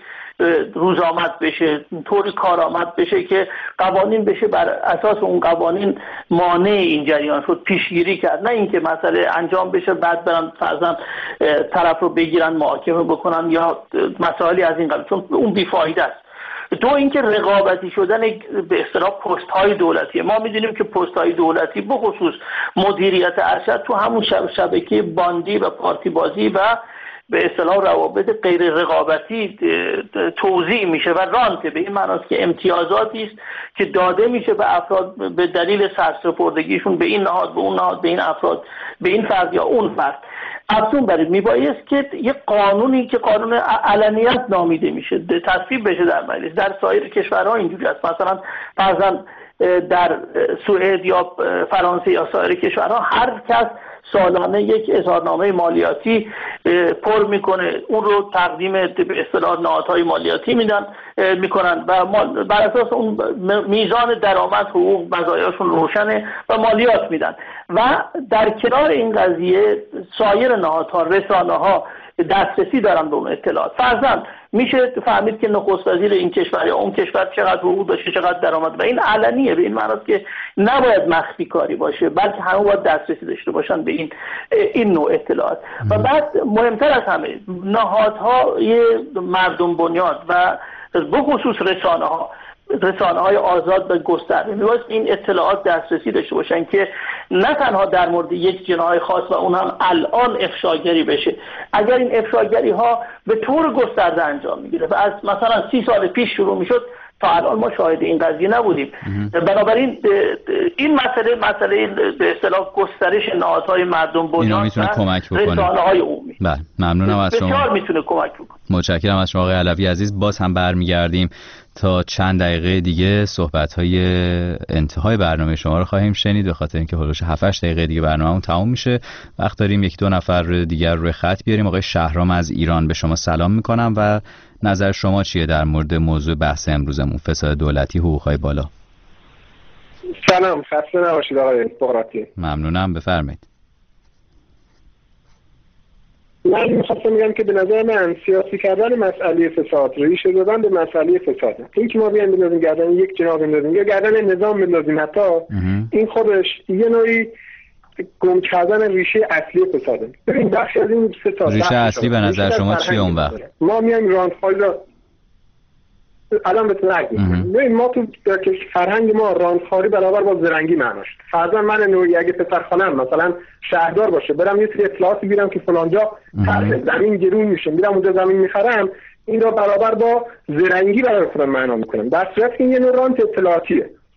روزآمد بشه، طوری کارآمد بشه که قوانین بشه بر اساس اون قوانین مانع این جریان شد پیشگیری کرد، نه اینکه مسئله انجام بشه بعد برن فرضاً طرف رو بگیرن محاکمه بکنن یا مسائلی از این قبیل، چون اون بیفایده است. دو اینکه رقابتی شدن به اصطلاح پست های دولتی. ما میدونیم که پست های دولتی به خصوص مدیریت ارشد تو همون شبکه باندی و پارتی بازی و به اصطلاح روابط غیر رقابتی توزیع میشه و رانت، به این معناست که امتیازاتی است که داده میشه به افراد به دلیل سرسپردگیشون به این نهاد، به اون نهاد، به این افراد، به این فرد یا اون فرد. افزون برید میبایست که یه قانونی که قانون علنیت نامیده میشه تصویب بشه در مجلس. در سایر کشورها اینجوری است. مثلا فرضاً در سوئد یا فرانسه یا سایر کشورها هر کس سالانه یک اظهارنامه مالیاتی پر میکنه، اون رو تقدیم به اصطلاح نهادهای مالیاتی میدن میکنن و بر اساس اون میزان درآمد، حقوق، مزایاشون روشنه و مالیات میدن. و در کنار این قضیه سایر نهادها، رسانه‌ها دسترسی دارن به اون اطلاعات. فرضاً میشه فهمید که نخست وزیر این کشور یا اون کشور چقدر حقوق داشته، چقدر درآمد، و این علنیه. به این معناست که نباید مخفی کاری باشه، بلکه همه باید دسترسی داشته باشن به این این نوع اطلاعات. و بعد مهمتر از همه نهادهای مردم بنیاد و به خصوص رسانه ها رسانه های آزاد و گسترده میبایست این اطلاعات دسترسی داشته باشن که نه تنها در مورد یک جناح خاص و اون هم الان افشاگری بشه. اگر این افشاگری ها به طور گسترده انجام میگیره و از مثلا سی سال پیش شروع میشد تا الان ما شاهد این قضیه نبودیم. بنابراین این مسئله مسئله به اصطلاح گسترش نهادهای مردم بنیاد میتونه کمک بکنه، رسانه‌های عمومی. بله، ممنونم از شما. بسیار میتونه کمک بکنه. متشکرم از شما آقای علوی عزیز. باز هم برمیگردیم تا چند دقیقه دیگه صحبت‌های انتهای برنامه شما رو خواهیم شنید، به خاطر اینکه حدود هفت هشت دقیقه دیگه برنامه‌مون تموم میشه. وقت داریم یک دو نفر دیگر روی خط بیاریم. آقای شهرام از ایران، به شما سلام میکنم و نظر شما چیه در مورد موضوع بحث امروزمون، فساد دولتی، حقوق‌های بالا؟ سلام، خسته نباشید آقای بغراتی. ممنونم، بفرمایید. من میخواستم میگم که به نظر من سیاسی کردن مسئله فساد، ریشه دادن به مسئله فساد، این که ما بیان بندازیم گردن یک جناح بندازیم یا گردن نظام بندازیم، حتی این خودش یه نوعی گم کردن ریشه اصلی فساده. ببین بخش از این فساد، ریشه اصلی به نظر شما چیه اون وقت؟ ما میایم راندخواری رو الان بهتون نگم. ببین ما تو در فرهنگ ما راندخواری برابر با زرنگی معناش. فرضاً من نوعی اگه پسرخاله‌ام مثلا شهردار باشه، برم یه سری اطلاعاتی بیارم که فلانجا طرح زمین گرون میشه، میرم اونجا زمین میخرم، این رو برابر با زرنگی برای خودم معنا میکنم، در صورتی که این یه نوع رانت اطلاعاتیه.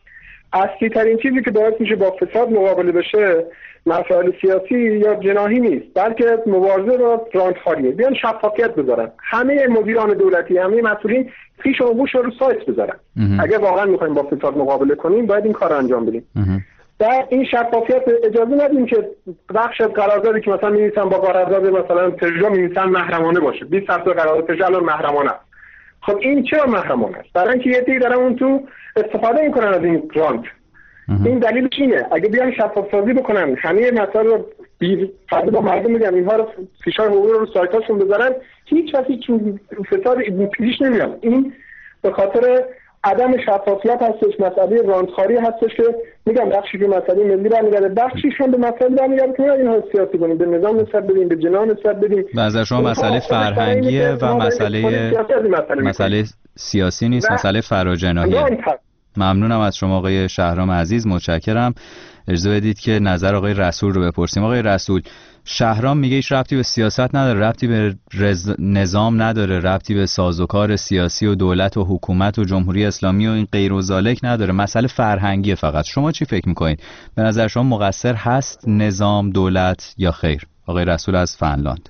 اصلی ترین چیزی که باعث میشه با فساد مقابله بشه مسائل سیاسی یا جناحی نیست، بلکه مبارزه با رانت‌خواریه. بیان شفافیت بذارن، همه مدیران دولتی، همه مسئولین فیش و گوش رو سایت بذارن. اگه واقعا میخوایم با فساد مقابله کنیم باید این کار رو انجام بدیم. در این شفافیت اجازه ندیم که بخش از قراردادی که مثلا می‌نویسن با قرارداد مثلا پژو می‌نویسن محرمانه باشه. بیست درصد قرارداد پژو الان محرمانه است. خب این چرا محرمانه است؟ برای اینکه یه عده‌ای دارن اون تو استفاده می‌کنن از این گرانت. این دلیلش اینه. اگه بیان شفاف سازی بکنن، همه مسائل رو بی فرض با مردم میگن اینها رو فشار حقوقی رو سایتاشون بذارن، هیچ وقتی چون فساد پیش نمیاد. این به خاطر عدم شفافیت هستش، مسئله رانت‌خواری هستش که میگم بخشی که مسئله ملی برمیگرده، بخشی هم به مسئله برمیگرده که اینها سیاسی کنیم، به نظام نسبت بدیم، به جناح نسبت بدیم. به نظر شما مسئله فرهنگیه و مسئله مسئله سیاسی نیست، مسئله فراجناحیه. ممنونم از شما آقای شهرام عزیز، متشکرم. اجازه بدید که نظر آقای رسول رو بپرسیم. آقای رسول، شهرام میگه هیچ ربطی به سیاست نداره، ربطی به رز... نظام نداره، ربطی به سازوکار سیاسی و دولت و حکومت و جمهوری اسلامی و این غیر و ذالک نداره، مسئله فرهنگی فقط. شما چی فکر میکنید؟ به نظر شما مقصر هست نظام، دولت یا خیر؟ آقای رسول از فنلاند.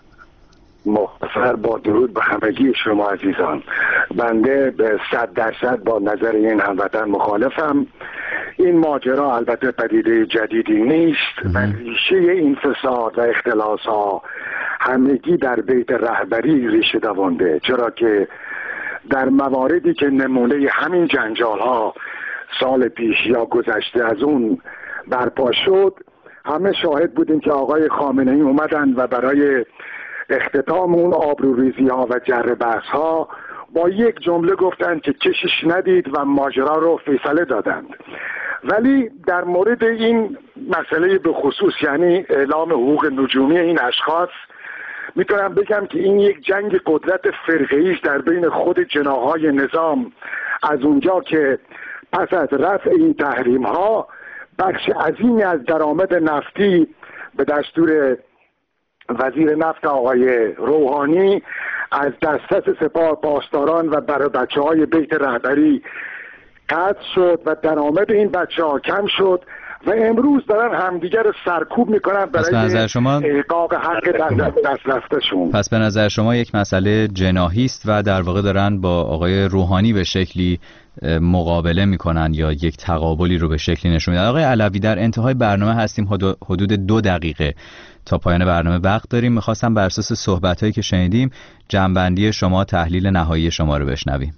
مختصر با درود به همگی شما عزیزان، بنده به صد درصد با نظر این هموطن مخالفم. این ماجرا البته پدیده جدیدی نیست و ریشه این فساد و اختلاس ها همگی در بیت رهبری ریشه دوانده، چرا که در مواردی که نمونه همین جنجال ها سال پیش یا گذشته از اون برپا شد، همه شاهد بودیم که آقای خامنه ای اومدن و برای اختتام اون آبروریزی ها و جر بحث ها با یک جمله گفتند که کشش ندید و ماجرا رو فیصله دادند. ولی در مورد این مسئله به خصوص، یعنی اعلام حقوق نجومی این اشخاص، میتونم بگم که این یک جنگ قدرت فرقه‌ای است در بین خود جناح‌های نظام، از اونجا که پس از رفع این تحریم ها بخش عظیمی از درآمد نفتی به دستور وزیر نفت آقای روحانی از دسترس سپاه پاسداران و برای بچه های بیت رهبری قطع شد و درآمد این بچه ها کم شد و امروز دارن همدیگر سرکوب میکنن برای احقاق حق دست رفتشون. پس به نظر شما یک مسئله جناحی است و در واقع دارن با آقای روحانی به شکلی مقابله میکنن یا یک تقابلی رو به شکلی نشون میدن. آقای علوی، در انتهای برنامه هستیم، حدود دو دقیقه تا پایان برنامه وقت داریم. میخواستم بر اساس صحبتایی که شنیدیم جنبندی شما، تحلیل نهایی شما رو بشنویم.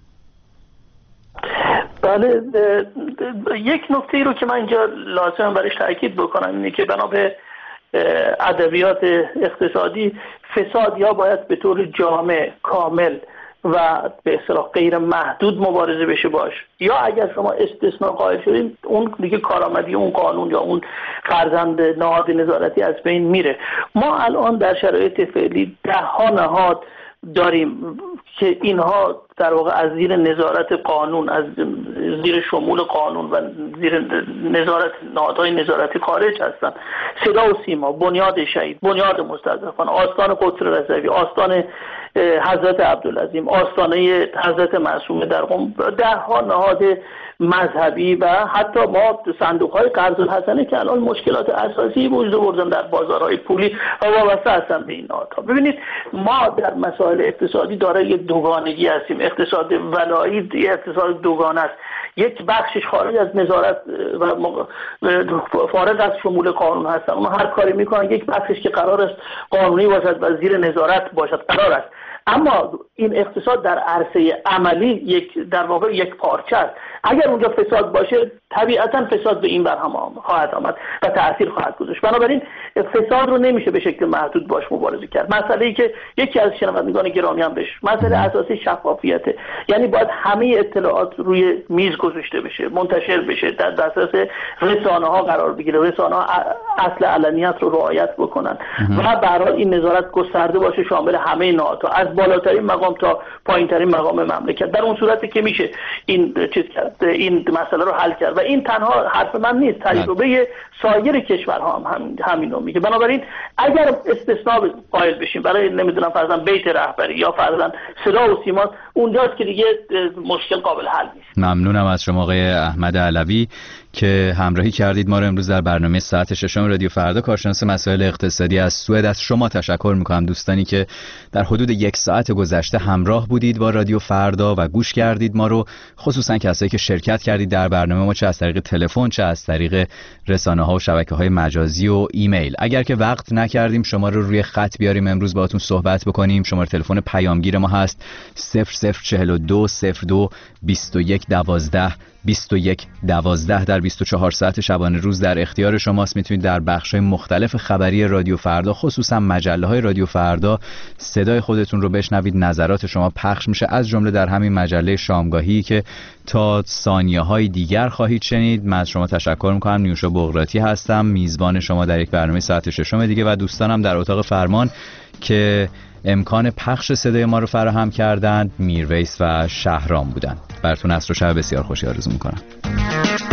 بله، یک نکته ای رو که من اینجا لازم برایش تاکید بکنم اینه که بنا به ادبیات اقتصادی فساد یا باید به طور جامع، کامل و به اصطلاح غیر محدود مبارزه بشه باش، یا اگر شما استثناء قائل شدین اون دیگه کارآمدی اون قانون یا اون فرزند نهاد نظارتی از بین میره. ما الان در شرایط فعلی ده ها نهاد داریم که اینها در واقع از زیر نظارت قانون، از زیر شمول قانون و زیر نظارت نهادهای نظارتی خارج هستند. صدا و سیما، بنیاد شهید، بنیاد مستضعفان، آستان قدس رضوی، آستان حضرت عبدالعظیم، آستانه حضرت معصومه در قم، ده ها نهاد مذهبی و حتی ما صندوق‌های قرض الحسنه که الان مشکلات اساسی وجود آوردن در بازارهای پولی و وابسته هستن به این نهادها. ببینید ما در مسائل اقتصادی دارای دوگانگی هستیم. اقتصاد ولایی اقتصاد دوگانه است، یک بخشش خارج از نظارت و فارغ از شمول قانون هستن، اونها هر کاری میکنن. یک بخشش که قرار است قانونی باشد و زیر نظارت باشد قرار است. اما این اقتصاد در عرصه عملی یک در واقع یک پارچه است. اگر اونجا فساد باشه طبیعتا فساد به این بر هم خواهد آمد و تأثیر خواهد گذاشت. بنابراین فساد رو نمیشه به شکل محدود باش مبارزه کرد. مسئله ای که یکی از شنوندگان گرامی هم بهش مسئله اساسی شفافیته، یعنی باید همه اطلاعات روی میز گذاشته بشه، منتشر بشه، در دسترس رسانه ها قرار بگیره، رسانه ها اصل علنیت رو رعایت بکنن و به هر حال این نظارت گسترده باشه، شامل همه نهادها از بالاترین مقام تا پایینترین مقام مملکت. در اون صورتی که میشه این چیز کرد، این مسئله رو حل کرد و این تنها حرف من نیست، تجربه سایر کشورها هم, هم همین رو میگه. بنابراین اگر استثناء قائل بشیم برای نمیدونم فرضاً بیت رهبری یا فرضاً صدا و سیما، اونجاست که دیگه مشکل قابل حل نیست. ممنونم از شما آقای احمد علوی که همراهی کردید ما رو امروز در برنامه ساعت ششم رادیو فردا. کارشناس مسائل اقتصادی از سوئد. از شما تشکر میکنم دوستانی که در حدود یک ساعت گذشته همراه بودید با رادیو فردا و گوش کردید ما رو، خصوصا کسایی که شرکت کردید در برنامه ما، چه از طریق تلفن چه از طریق رسانه‌ها و شبکه‌های مجازی و ایمیل. اگر که وقت نکردیم شما رو روی خط بیاریم امروز باهاتون صحبت بکنیم، شماره تلفن پیامگیر ما هست صفر صفر چهل و دو صفر دو بیست و یک دوازده بیست و یک دوازده. در بیست و چهار ساعت شبانه روز در اختیار شماست. میتونید در بخش‌های مختلف خبری رادیو فردا، خصوصا مجله‌های رادیو فردا، صدای خودتون رو بشنوید. نظرات شما پخش میشه، از جمله در همین مجله شامگاهی که تا ثانیه‌های دیگر خواهید شنید. من از شما تشکر می‌کنم. نیوشا بغراتی هستم، میزبان شما در یک برنامه ساعت ششم دیگه، و دوستانم در اتاق فرمان که امکان پخش صدای ما رو فراهم کردند میرویس و شهرام بودند. براتون عصر و شب بسیار خوشی آرزو میکنم.